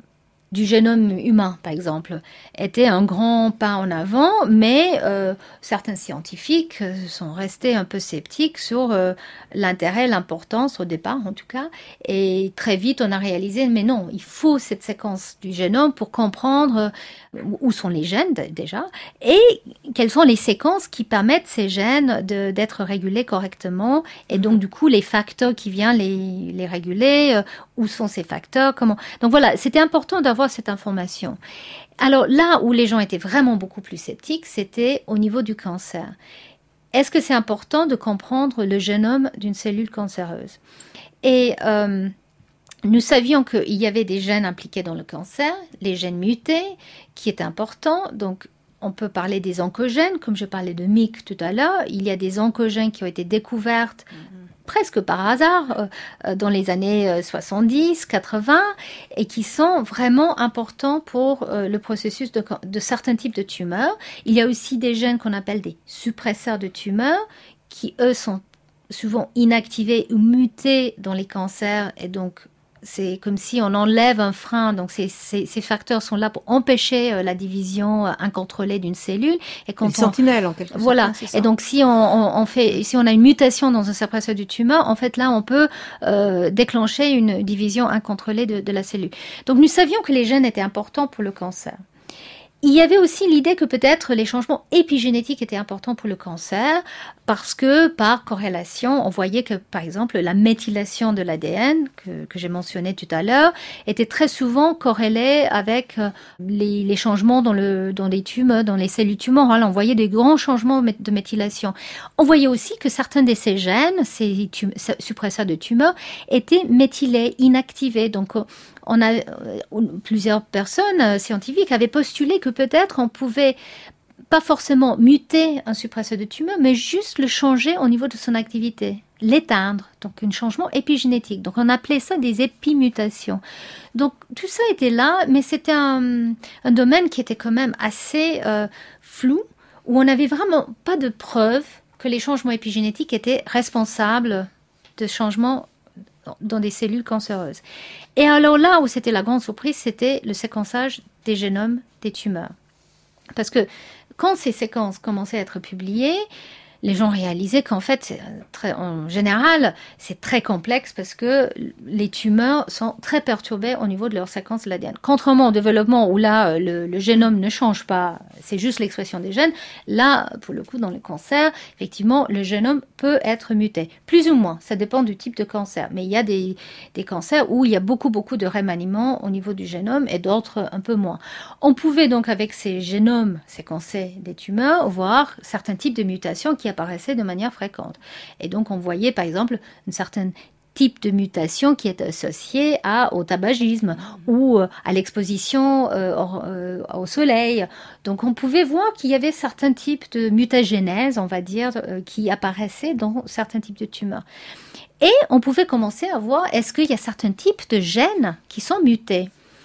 du génome humain, par exemple, était un grand pas en avant, mais certains scientifiques sont restés un peu sceptiques sur l'intérêt, l'importance, au départ en tout cas, et très vite on a réalisé, mais non, il faut cette séquence du génome pour comprendre où sont les gènes déjà, et quelles sont les séquences qui permettent ces gènes d'être régulés correctement, et donc du coup les facteurs qui viennent les réguler, où sont ces facteurs, comment. Donc voilà, c'était important d'avoir cette information. Alors là où les gens étaient vraiment beaucoup plus sceptiques, c'était au niveau du cancer. Est-ce que c'est important de comprendre le génome d'une cellule cancéreuse? Et nous savions qu'il y avait des gènes impliqués dans le cancer, les gènes mutés, qui étaient importants. Donc on peut parler des oncogènes, comme je parlais de MYC tout à l'heure. Il y a des oncogènes qui ont été découvertes presque par hasard dans les années 70, 80 et qui sont vraiment importants pour le processus de certains types de tumeurs. Il y a aussi des gènes qu'on appelle des suppresseurs de tumeurs qui, eux, sont souvent inactivés ou mutés dans les cancers et donc c'est comme si on enlève un frein, donc ces facteurs sont là pour empêcher la division incontrôlée d'une cellule. Et quand
les sentinelles en quelque sorte.
Voilà. Et donc si on a une mutation dans un suppresseur du tumeur, en fait là on peut déclencher une division incontrôlée de la cellule. Donc nous savions que les gènes étaient importants pour le cancer. Il y avait aussi l'idée que peut-être les changements épigénétiques étaient importants pour le cancer parce que par corrélation, on voyait que par exemple la méthylation de l'ADN que j'ai mentionné tout à l'heure était très souvent corrélée avec les changements dans les tumeurs, dans les cellules tumorales. On voyait des grands changements de méthylation. On voyait aussi que certains de ces gènes, ces suppresseurs de tumeurs, étaient méthylés, inactivés. Donc plusieurs personnes scientifiques avaient postulé que peut-être on pouvait pas forcément muter un suppresseur de tumeur, mais juste le changer au niveau de son activité, l'éteindre, donc un changement épigénétique. Donc on appelait ça des épimutations. Donc tout ça était là, mais c'était un domaine qui était quand même assez flou, où on n'avait vraiment pas de preuves que les changements épigénétiques étaient responsables de changements dans des cellules cancéreuses. Et alors là où c'était la grande surprise, c'était le séquençage des génomes des tumeurs. Parce que quand ces séquences commençaient à être publiées, les gens réalisaient qu'en fait, en général, c'est très complexe parce que les tumeurs sont très perturbées au niveau de leur séquence de l'ADN. Contrairement au développement où là, le génome ne change pas, c'est juste l'expression des gènes, là, pour le coup, dans le cancer, effectivement, le génome peut être muté. Plus ou moins, ça dépend du type de cancer. Mais il y a des cancers où il y a beaucoup de remaniements au niveau du génome et d'autres un peu moins. On pouvait donc, avec ces génomes séquencés des tumeurs, voir certains types de mutations qui apparaissaient de manière fréquente. Et donc, on voyait, par exemple, une certaine type de mutation qui est associée au tabagisme ou à l'exposition au soleil. Donc, on pouvait voir qu'il y avait certains types de mutagénèse, on va dire, qui apparaissaient dans certains types de tumeurs. Et on pouvait commencer à voir, est-ce qu'il y a certains types de gènes qui sont mutés ?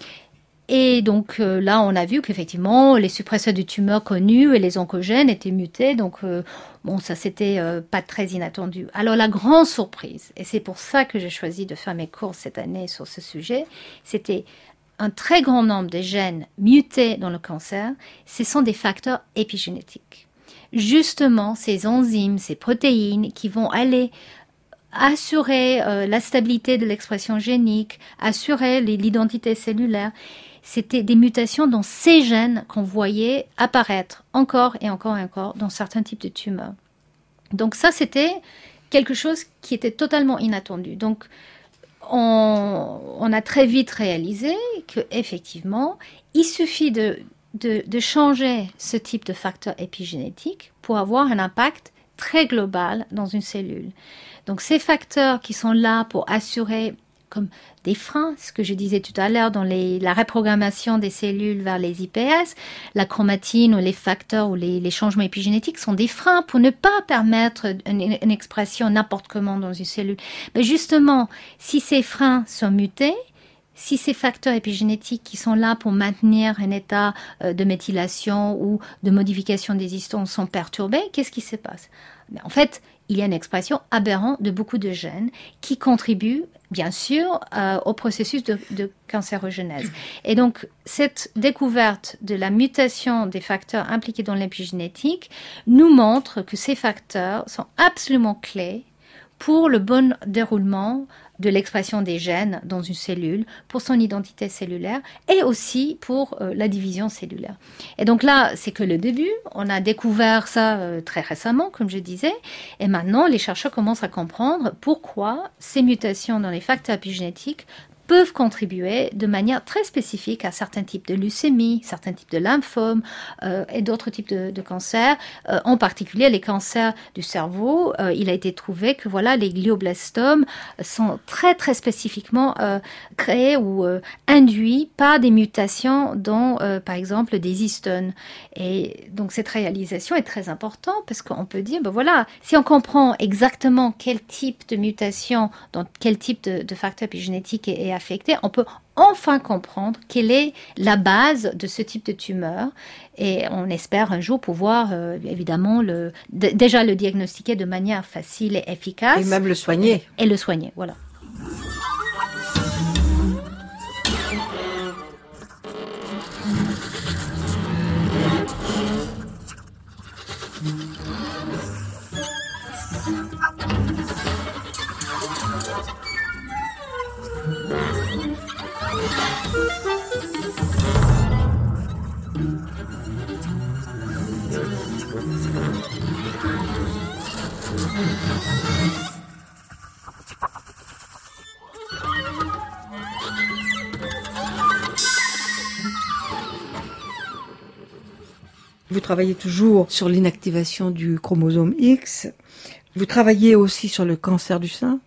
Et donc là, on a vu qu'effectivement, les suppresseurs de tumeurs connus et les oncogènes étaient mutés. Donc, ça, c'était pas très inattendu. Alors, la grande surprise, et c'est pour ça que j'ai choisi de faire mes cours cette année sur ce sujet, c'était un très grand nombre de gènes mutés dans le cancer. Ce sont des facteurs épigénétiques. Justement, ces enzymes, ces protéines qui vont aller assurer la stabilité de l'expression génique, assurer l'identité cellulaire. C'était des mutations dans ces gènes qu'on voyait apparaître encore et encore et encore dans certains types de tumeurs. Donc ça, c'était quelque chose qui était totalement inattendu. Donc, on a très vite réalisé qu'effectivement, il suffit de changer ce type de facteur épigénétique pour avoir un impact très global dans une cellule. Donc, ces facteurs qui sont là pour assurer comme des freins, ce que je disais tout à l'heure dans la reprogrammation des cellules vers les IPS, la chromatine ou les facteurs ou les changements épigénétiques sont des freins pour ne pas permettre une expression n'importe comment dans une cellule. Mais justement, si ces freins sont mutés, si ces facteurs épigénétiques qui sont là pour maintenir un état de méthylation ou de modification des histones sont perturbés, qu'est-ce qui se passe ? En fait, il y a une expression aberrante de beaucoup de gènes qui contribuent, bien sûr, au processus de cancérogénèse. Et donc, cette découverte de la mutation des facteurs impliqués dans l'épigénétique nous montre que ces facteurs sont absolument clés pour le bon déroulement de l'expression des gènes dans une cellule, pour son identité cellulaire et aussi pour la division cellulaire. Et donc là, c'est que le début. On a découvert ça très récemment, comme je disais, et maintenant, les chercheurs commencent à comprendre pourquoi ces mutations dans les facteurs épigénétiques peuvent contribuer de manière très spécifique à certains types de leucémie, certains types de lymphomes et d'autres types de cancers, en particulier les cancers du cerveau. Il a été trouvé que voilà, les glioblastomes sont très très spécifiquement créés ou induits par des mutations dans, par exemple, des histones. Et donc cette réalisation est très importante parce qu'on peut dire, ben voilà, si on comprend exactement quel type de mutation, dans quel type de facteur épigénétique est affecté, on peut enfin comprendre quelle est la base de ce type de tumeur et on espère un jour pouvoir évidemment déjà le diagnostiquer de manière facile et efficace.
Et même le soigner.
Et le soigner, voilà.
Vous travaillez toujours sur l'inactivation du chromosome X. Vous travaillez aussi sur le cancer du sein.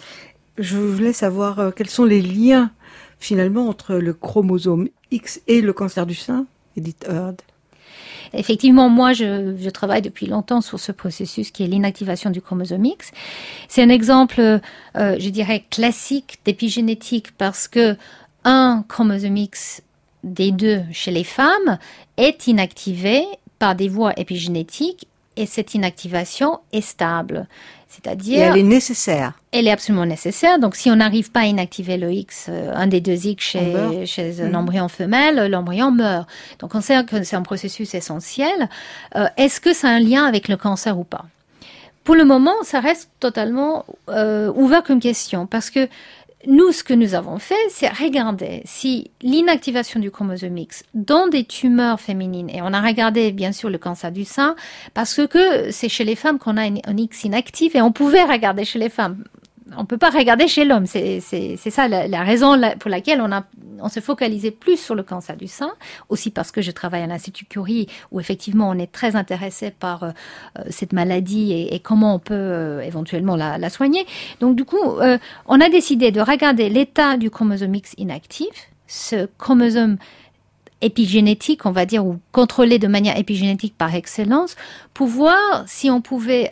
Je voulais savoir quels sont les liens finalement entre le chromosome X et le cancer du sein, Edith Heard.
Effectivement, moi, je travaille depuis longtemps sur ce processus qui est l'inactivation du chromosome X. C'est un exemple, je dirais, classique d'épigénétique parce que un chromosome X des deux chez les femmes est inactivé par des voies épigénétiques et cette inactivation est stable. C'est-à-dire,
et elle est nécessaire.
Elle est absolument nécessaire. Donc, si on n'arrive pas à inactiver le X, un des deux X chez un embryon femelle, l'embryon meurt. Donc, on sait que c'est un processus essentiel. Est-ce que ça a un lien avec le cancer ou pas? Pour le moment, ça reste totalement ouvert comme question parce que nous, ce que nous avons fait, c'est regarder si l'inactivation du chromosome X dans des tumeurs féminines, et on a regardé bien sûr le cancer du sein, parce que c'est chez les femmes qu'on a un X inactif, et on pouvait regarder chez les femmes. On peut pas regarder chez l'homme. C'est ça la raison pour laquelle on se focalisait plus sur le cancer du sein. Aussi parce que je travaille à l'Institut Curie où effectivement on est très intéressé par cette maladie et comment on peut éventuellement la soigner. Donc du coup, on a décidé de regarder l'état du chromosome X inactif, ce chromosome épigénétique, on va dire, ou contrôlé de manière épigénétique par excellence, pour voir si on pouvait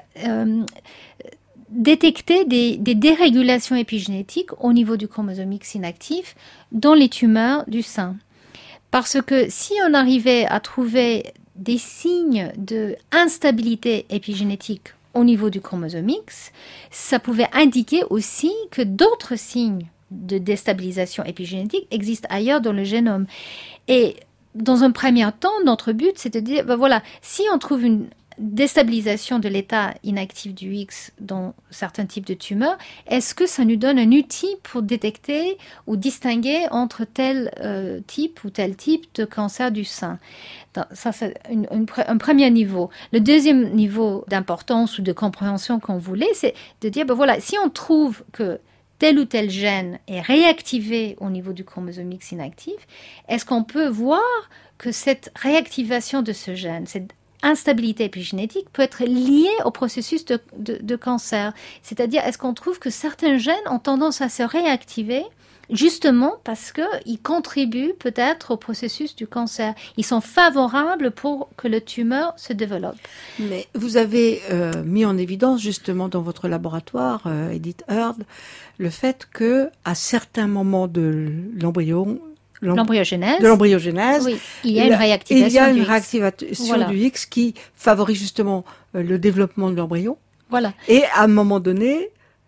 détecter des dérégulations épigénétiques au niveau du chromosome X inactif dans les tumeurs du sein. Parce que si on arrivait à trouver des signes d'instabilité épigénétique au niveau du chromosome X, ça pouvait indiquer aussi que d'autres signes de déstabilisation épigénétique existent ailleurs dans le génome. Et dans un premier temps, notre but, c'est de dire, ben voilà, si on trouve une déstabilisation de l'état inactif du X dans certains types de tumeurs, est-ce que ça nous donne un outil pour détecter ou distinguer entre tel type ou tel type de cancer du sein? Ça, c'est un premier niveau. Le deuxième niveau d'importance ou de compréhension qu'on voulait, c'est de dire, ben voilà, si on trouve que tel ou tel gène est réactivé au niveau du chromosome X inactif, est-ce qu'on peut voir que cette réactivation de ce gène, cette instabilité épigénétique peut être liée au processus de cancer. C'est-à-dire, est-ce qu'on trouve que certains gènes ont tendance à se réactiver justement parce qu'ils contribuent peut-être au processus du cancer. Ils sont favorables pour que le tumeur se développe.
Mais vous avez mis en évidence justement dans votre laboratoire, Edith Heard, le fait que à certains moments de l'embryogenèse,
oui, il y a une réactivation
voilà. Du X qui favorise justement le développement de l'embryon.
Voilà.
Et à un moment donné,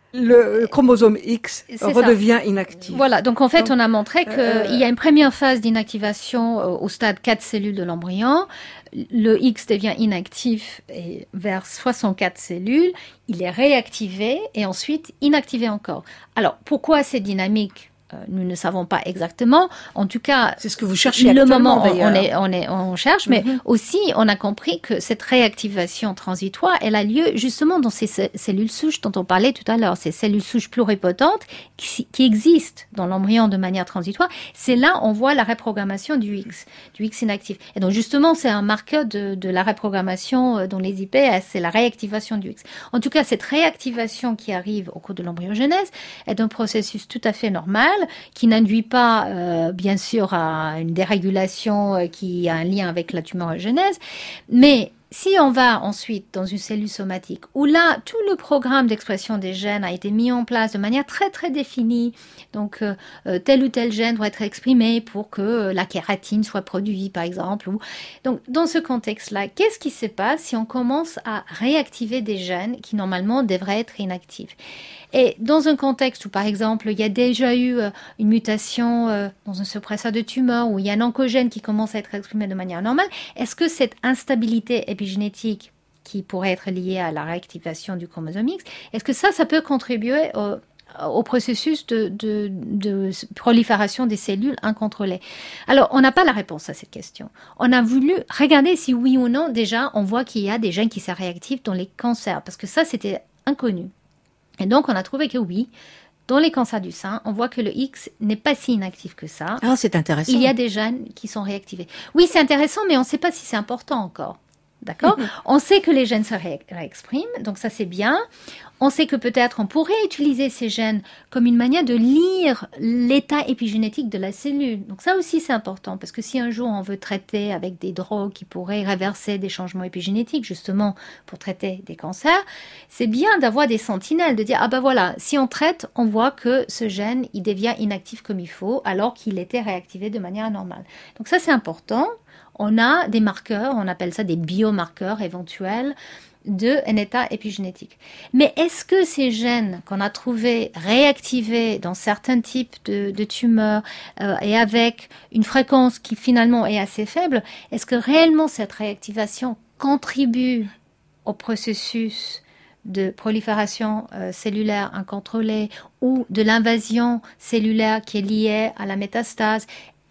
le chromosome X redevient inactif.
Voilà, donc en fait, on a montré qu'il y a une première phase d'inactivation au stade 4 cellules de l'embryon. Le X devient inactif et vers 64 cellules, il est réactivé et ensuite inactivé encore. Alors, pourquoi c'est dynamique ? Nous ne savons pas exactement. En tout cas,
c'est ce que vous cherchez actuellement,
d'ailleurs. On cherche, mais aussi on a compris que cette réactivation transitoire, elle a lieu justement dans ces cellules souches dont on parlait tout à l'heure, ces cellules souches pluripotentes qui existent dans l'embryon de manière transitoire. C'est là on voit la reprogrammation du X inactif. Et donc justement, c'est un marqueur de la reprogrammation dans les IPS, c'est la réactivation du X. En tout cas, cette réactivation qui arrive au cours de l'embryogenèse est un processus tout à fait normal, qui n'induit pas, bien sûr, à une dérégulation qui a un lien avec la tumorigénèse. Mais si on va ensuite dans une cellule somatique, où là, tout le programme d'expression des gènes a été mis en place de manière très, très définie, donc tel ou tel gène doit être exprimé pour que la kératine soit produite, par exemple. Donc, dans ce contexte-là, qu'est-ce qui se passe si on commence à réactiver des gènes qui, normalement, devraient être inactifs ? Et dans un contexte où, par exemple, il y a déjà eu une mutation dans un suppresseur de tumeur, où il y a un oncogène qui commence à être exprimé de manière normale, est-ce que cette instabilité épigénétique qui pourrait être liée à la réactivation du chromosome X, est-ce que ça peut contribuer au processus de prolifération des cellules incontrôlées? Alors, on n'a pas la réponse à cette question. On a voulu regarder si oui ou non, déjà, on voit qu'il y a des gènes qui se réactivent dans les cancers, parce que ça, c'était inconnu. Et donc, on a trouvé que oui, dans les cancers du sein, on voit que le X n'est pas si inactif que ça.
Ah, c'est intéressant.
Il y a des gènes qui sont réactivés. Oui, c'est intéressant, mais on ne sait pas si c'est important encore. D'accord ? On sait que les gènes se réexpriment, donc ça c'est bien. On sait que peut-être on pourrait utiliser ces gènes comme une manière de lire l'état épigénétique de la cellule. Donc ça aussi c'est important, parce que si un jour on veut traiter avec des drogues qui pourraient réverser des changements épigénétiques, justement pour traiter des cancers, c'est bien d'avoir des sentinelles, de dire ah ben voilà, si on traite, on voit que ce gène il devient inactif comme il faut, alors qu'il était réactivé de manière normale. Donc ça c'est important. On a des marqueurs, on appelle ça des biomarqueurs éventuels d'un état épigénétique. Mais est-ce que ces gènes qu'on a trouvés réactivés dans certains types de tumeurs et avec une fréquence qui finalement est assez faible, est-ce que réellement cette réactivation contribue au processus de prolifération cellulaire incontrôlée ou de l'invasion cellulaire qui est liée à la métastase?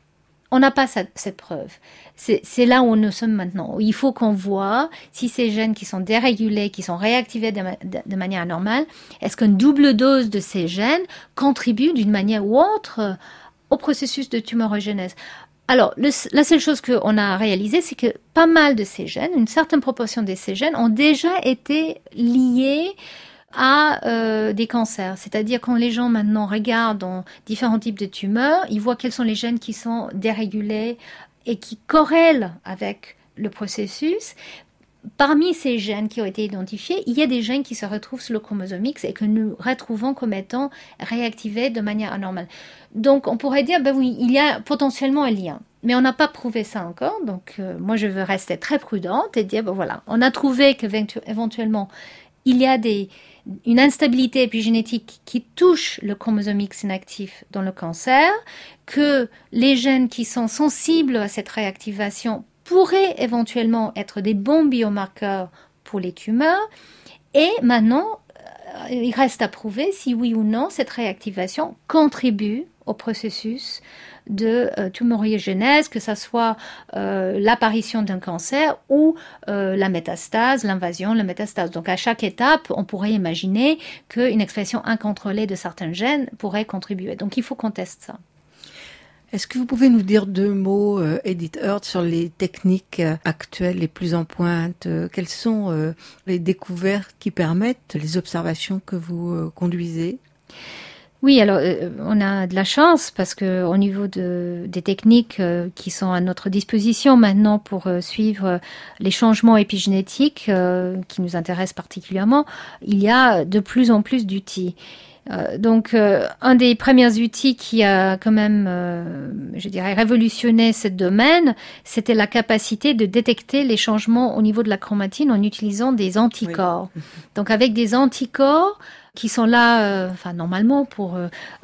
On n'a pas cette preuve. C'est là où nous sommes maintenant. Il faut qu'on voit si ces gènes qui sont dérégulés, qui sont réactivés de manière anormale, est-ce qu'une double dose de ces gènes contribue d'une manière ou autre au processus de tumorigénèse. Alors, la seule chose qu'on a réalisée, c'est que pas mal de ces gènes, une certaine proportion de ces gènes ont déjà été liés à des cancers. C'est-à-dire quand les gens maintenant regardent différents types de tumeurs, ils voient quels sont les gènes qui sont dérégulés et qui corrèlent avec le processus. Parmi ces gènes qui ont été identifiés, il y a des gènes qui se retrouvent sur le chromosome X et que nous retrouvons comme étant réactivés de manière anormale. Donc on pourrait dire, ben oui, il y a potentiellement un lien. Mais on n'a pas prouvé ça encore, donc moi je veux rester très prudente et dire, ben voilà, on a trouvé qu'éventuellement il y a une instabilité épigénétique qui touche le chromosome X inactif dans le cancer, que les gènes qui sont sensibles à cette réactivation pourraient éventuellement être des bons biomarqueurs pour les tumeurs. Et maintenant, il reste à prouver si oui ou non cette réactivation contribue au processus de tumorigénèse, que ce soit l'apparition d'un cancer ou la métastase, l'invasion, la métastase. Donc à chaque étape, on pourrait imaginer qu'une expression incontrôlée de certains gènes pourrait contribuer. Donc il faut qu'on teste ça.
Est-ce que vous pouvez nous dire 2 mots, Edith Heard, sur les techniques actuelles les plus en pointe? Quelles sont les découvertes qui permettent les observations que vous conduisez?
Oui, alors on a de la chance parce que au niveau des techniques qui sont à notre disposition maintenant pour suivre les changements épigénétiques qui nous intéressent particulièrement, il y a de plus en plus d'outils. Donc, un des premiers outils qui a quand même, je dirais, révolutionné ce domaine, c'était la capacité de détecter les changements au niveau de la chromatine en utilisant des anticorps. Oui. Donc, avec des anticorps qui sont là, normalement pour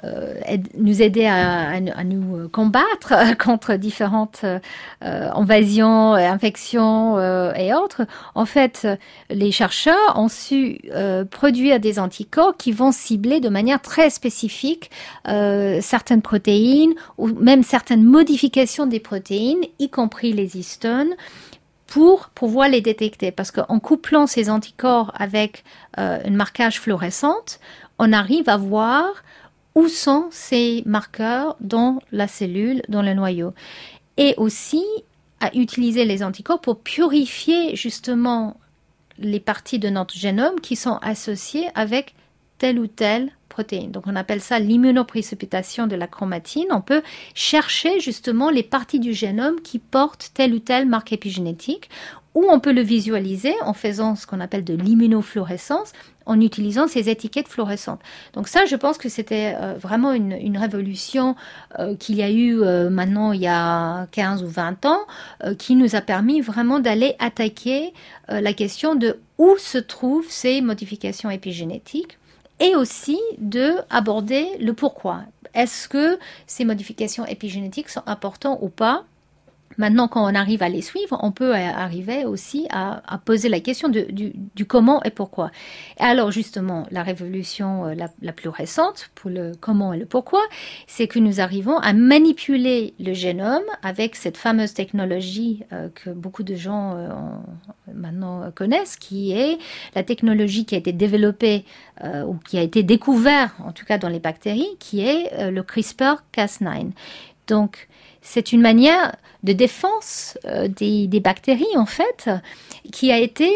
nous aider à nous combattre contre différentes invasions, infections et autres. En fait, les chercheurs ont su produire des anticorps qui vont cibler de manière très spécifique certaines protéines ou même certaines modifications des protéines, y compris les histones, pour pouvoir les détecter. Parce qu'en couplant ces anticorps avec un marquage fluorescente, on arrive à voir où sont ces marqueurs dans la cellule, dans le noyau. Et aussi à utiliser les anticorps pour purifier justement les parties de notre génome qui sont associées avec telle ou telle protéine. Donc on appelle ça l'immunoprécipitation de la chromatine. On peut chercher justement les parties du génome qui portent telle ou telle marque épigénétique, ou on peut le visualiser en faisant ce qu'on appelle de l'immunofluorescence, en utilisant ces étiquettes fluorescentes. Donc ça, je pense que c'était vraiment une révolution qu'il y a eu maintenant il y a 15 ou 20 ans, qui nous a permis vraiment d'aller attaquer la question de où se trouvent ces modifications épigénétiques, et aussi d'aborder le pourquoi. Est-ce que ces modifications épigénétiques sont importantes ou pas? Maintenant, quand on arrive à les suivre, on peut arriver aussi à poser la question du comment et pourquoi. Et alors, justement, la révolution la plus récente pour le comment et le pourquoi, c'est que nous arrivons à manipuler le génome avec cette fameuse technologie que beaucoup de gens maintenant connaissent, qui est la technologie qui a été développée ou qui a été découverte, en tout cas dans les bactéries, qui est le CRISPR-Cas9. Donc, c'est une manière de défense des bactéries, en fait, qui a été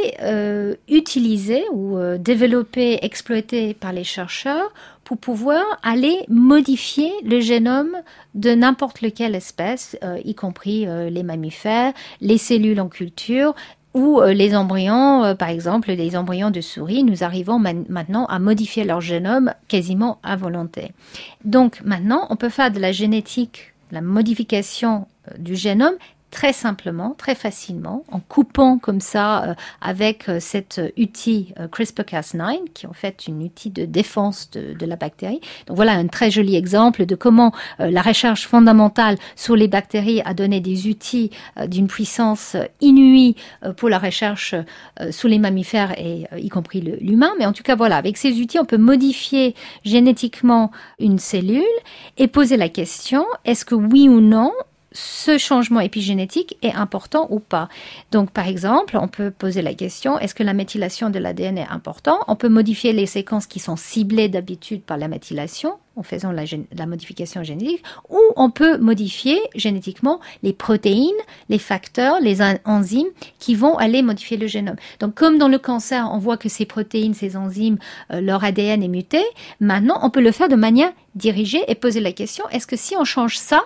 utilisée ou développée, exploitée par les chercheurs pour pouvoir aller modifier le génome de n'importe quelle espèce, y compris les mammifères, les cellules en culture, ou les embryons, par exemple, les embryons de souris, nous arrivons maintenant à modifier leur génome quasiment à volonté. Donc maintenant, on peut faire de la génétique, la modification du génome très simplement, très facilement, en coupant comme ça avec cet outil CRISPR-Cas9, qui est en fait un outil de défense de la bactérie. Donc voilà un très joli exemple de comment la recherche fondamentale sur les bactéries a donné des outils d'une puissance inouïe pour la recherche sur les mammifères et y compris l'humain. Mais en tout cas, voilà, avec ces outils, on peut modifier génétiquement une cellule et poser la question, est-ce que oui ou non, ce changement épigénétique est important ou pas. Donc, par exemple, on peut poser la question, est-ce que la méthylation de l'ADN est importante? On peut modifier les séquences qui sont ciblées d'habitude par la méthylation, en faisant la modification génétique, ou on peut modifier génétiquement les protéines, les facteurs, les enzymes qui vont aller modifier le génome. Donc, comme dans le cancer, on voit que ces protéines, ces enzymes, leur ADN est muté, maintenant, on peut le faire de manière dirigée et poser la question, est-ce que si on change ça,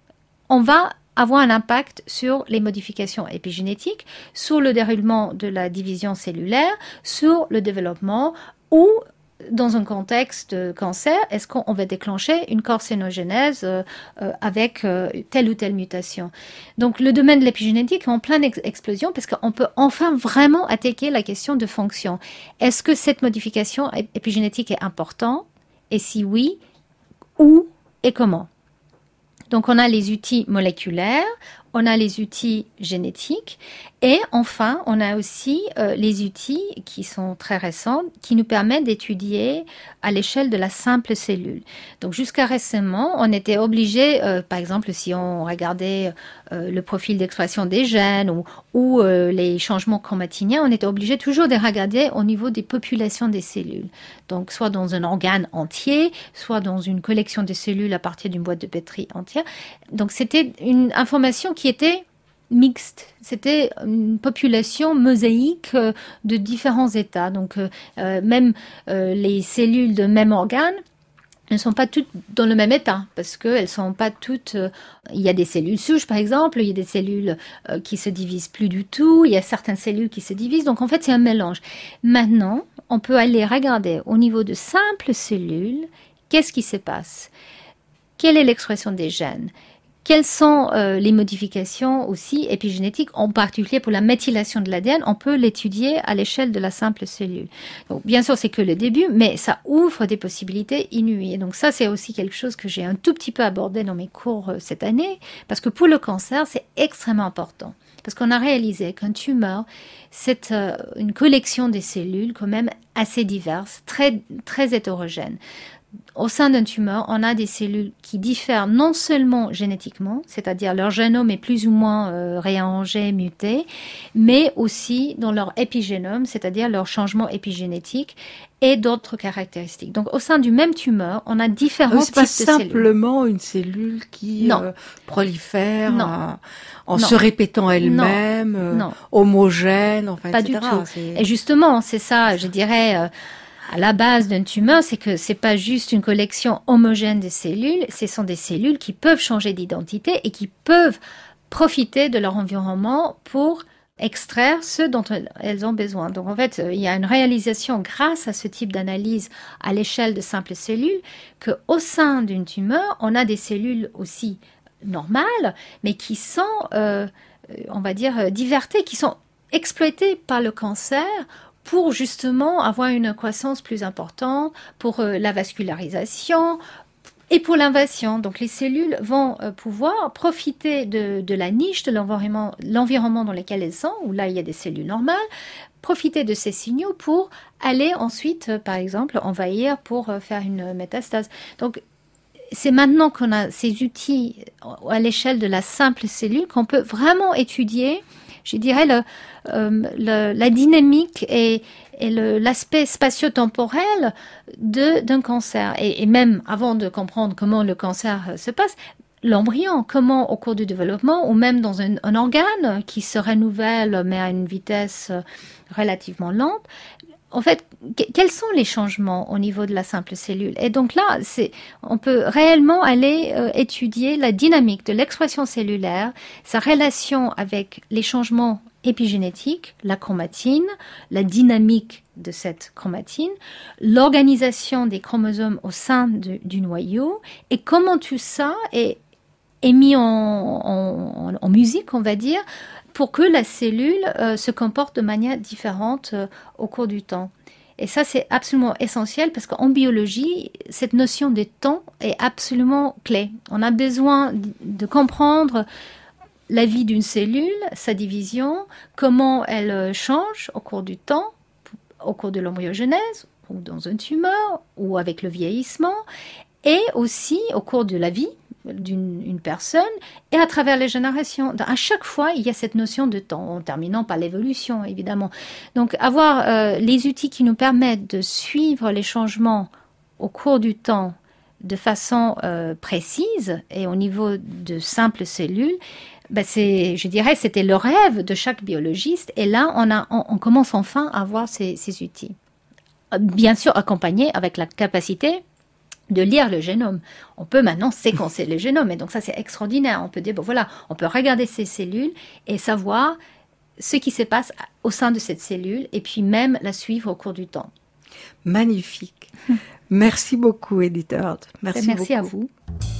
on va avoir un impact sur les modifications épigénétiques, sur le déroulement de la division cellulaire, sur le développement ou, dans un contexte de cancer, est-ce qu'on va déclencher une carcinogénèse avec telle ou telle mutation. Donc le domaine de l'épigénétique est en pleine explosion parce qu'on peut enfin vraiment attaquer la question de fonction. Est-ce que cette modification épigénétique est importante? Et si oui, où et comment? Donc, on a les outils moléculaires, on a les outils génétiques et enfin, on a aussi les outils qui sont très récents qui nous permettent d'étudier à l'échelle de la simple cellule. Donc, jusqu'à récemment, on était obligé, par exemple, si on regardait le profil d'expression des gènes ou les changements chromatiniens, on était obligé toujours de regarder au niveau des populations des cellules. Donc, soit dans un organe entier, soit dans une collection de cellules à partir d'une boîte de pétri entière. Donc, c'était une information qui était mixte. C'était une population mosaïque de différents états. Donc, même les cellules de même organe ne sont pas toutes dans le même état, parce qu'elles sont pas toutes... il y a des cellules souches, par exemple, il y a des cellules qui se divisent plus du tout, il y a certaines cellules qui se divisent, donc en fait, c'est un mélange. Maintenant, on peut aller regarder au niveau de simples cellules, qu'est-ce qui se passe? Quelle est l'expression des gènes? Quelles sont les modifications aussi épigénétiques, en particulier pour la méthylation de l'ADN? On peut l'étudier à l'échelle de la simple cellule. Donc, bien sûr, c'est que le début, mais ça ouvre des possibilités inouïes. Donc ça, c'est aussi quelque chose que j'ai un tout petit peu abordé dans mes cours cette année, parce que pour le cancer, c'est extrêmement important. Parce qu'on a réalisé qu'un tumeur, c'est une collection des cellules quand même assez diverses, très, très hétérogènes. Au sein d'un tumeur, on a des cellules qui diffèrent non seulement génétiquement, c'est-à-dire leur génome est plus ou moins réarrangé, muté, mais aussi dans leur épigénome, c'est-à-dire leur changement épigénétique et d'autres caractéristiques. Donc, au sein du même tumeur, on a différents types de cellules.
C'est pas simplement une cellule qui prolifère en se répétant elle-même, homogène, enfin,
pas
etc.
Du tout. Et justement, c'est ça, je dirais... à la base d'un tumeur, c'est que c'est pas juste une collection homogène de cellules, ce sont des cellules qui peuvent changer d'identité et qui peuvent profiter de leur environnement pour extraire ce dont elles ont besoin. Donc en fait, il y a une réalisation grâce à ce type d'analyse à l'échelle de simples cellules qu'au sein d'une tumeur, on a des cellules aussi normales, mais qui sont, on va dire, diverties, qui sont exploitées par le cancer pour justement avoir une croissance plus importante, pour la vascularisation et pour l'invasion. Donc les cellules vont pouvoir profiter de la niche, de l'environnement dans lequel elles sont, où là il y a des cellules normales, profiter de ces signaux pour aller ensuite, par exemple, envahir pour faire une métastase. Donc c'est maintenant qu'on a ces outils à l'échelle de la simple cellule qu'on peut vraiment étudier, je dirais, la dynamique et l'aspect spatio-temporel d'un cancer. Et même avant de comprendre comment le cancer se passe, l'embryon, comment au cours du développement, ou même dans un organe qui se renouvelle mais à une vitesse relativement lente, en fait, quels sont les changements au niveau de la simple cellule? Et donc là, on peut réellement aller étudier la dynamique de l'expression cellulaire, sa relation avec les changements épigénétiques, la chromatine, la dynamique de cette chromatine, l'organisation des chromosomes au sein du noyau, et comment tout ça est mis en musique, on va dire, pour que la cellule se comporte de manière différente au cours du temps. Et ça, c'est absolument essentiel parce qu'en biologie, cette notion de temps est absolument clé. On a besoin de comprendre la vie d'une cellule, sa division, comment elle change au cours du temps, au cours de l'embryogenèse, ou dans un tumeur, ou avec le vieillissement, et aussi au cours de la vie d'une personne et à travers les générations. À chaque fois, il y a cette notion de temps, en terminant par l'évolution, évidemment. Donc, avoir les outils qui nous permettent de suivre les changements au cours du temps de façon précise et au niveau de simples cellules, je dirais, c'était le rêve de chaque biologiste. Et là, on commence enfin à avoir ces outils. Bien sûr, accompagnés avec la capacité de lire le génome. On peut maintenant séquencer le génome, et donc ça c'est extraordinaire. On peut dire, on peut regarder ces cellules et savoir ce qui se passe au sein de cette cellule, et puis même la suivre au cours du temps.
Magnifique. Merci beaucoup, Edith Heard.
Merci beaucoup. À vous.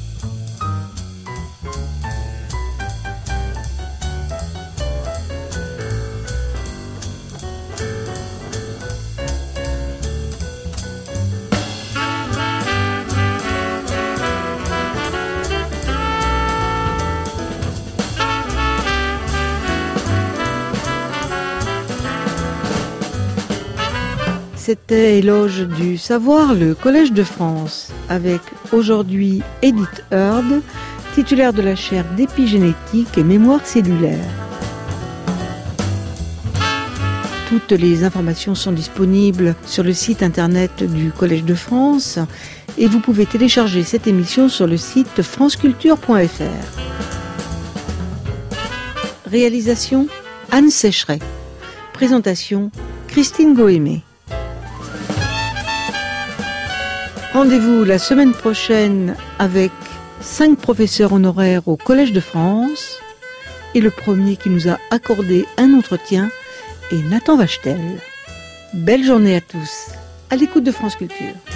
C'était Éloge du savoir, le Collège de France, avec aujourd'hui Edith Heard, titulaire de la chaire d'épigénétique et mémoire cellulaire. Toutes les informations sont disponibles sur le site internet du Collège de France et vous pouvez télécharger cette émission sur le site franceculture.fr. Réalisation Anne Sécheret. Présentation Christine Goémé. Rendez-vous la semaine prochaine avec 5 professeurs honoraires au Collège de France. Et le premier qui nous a accordé un entretien est Nathan Wachtel. Belle journée à tous, à l'écoute de France Culture.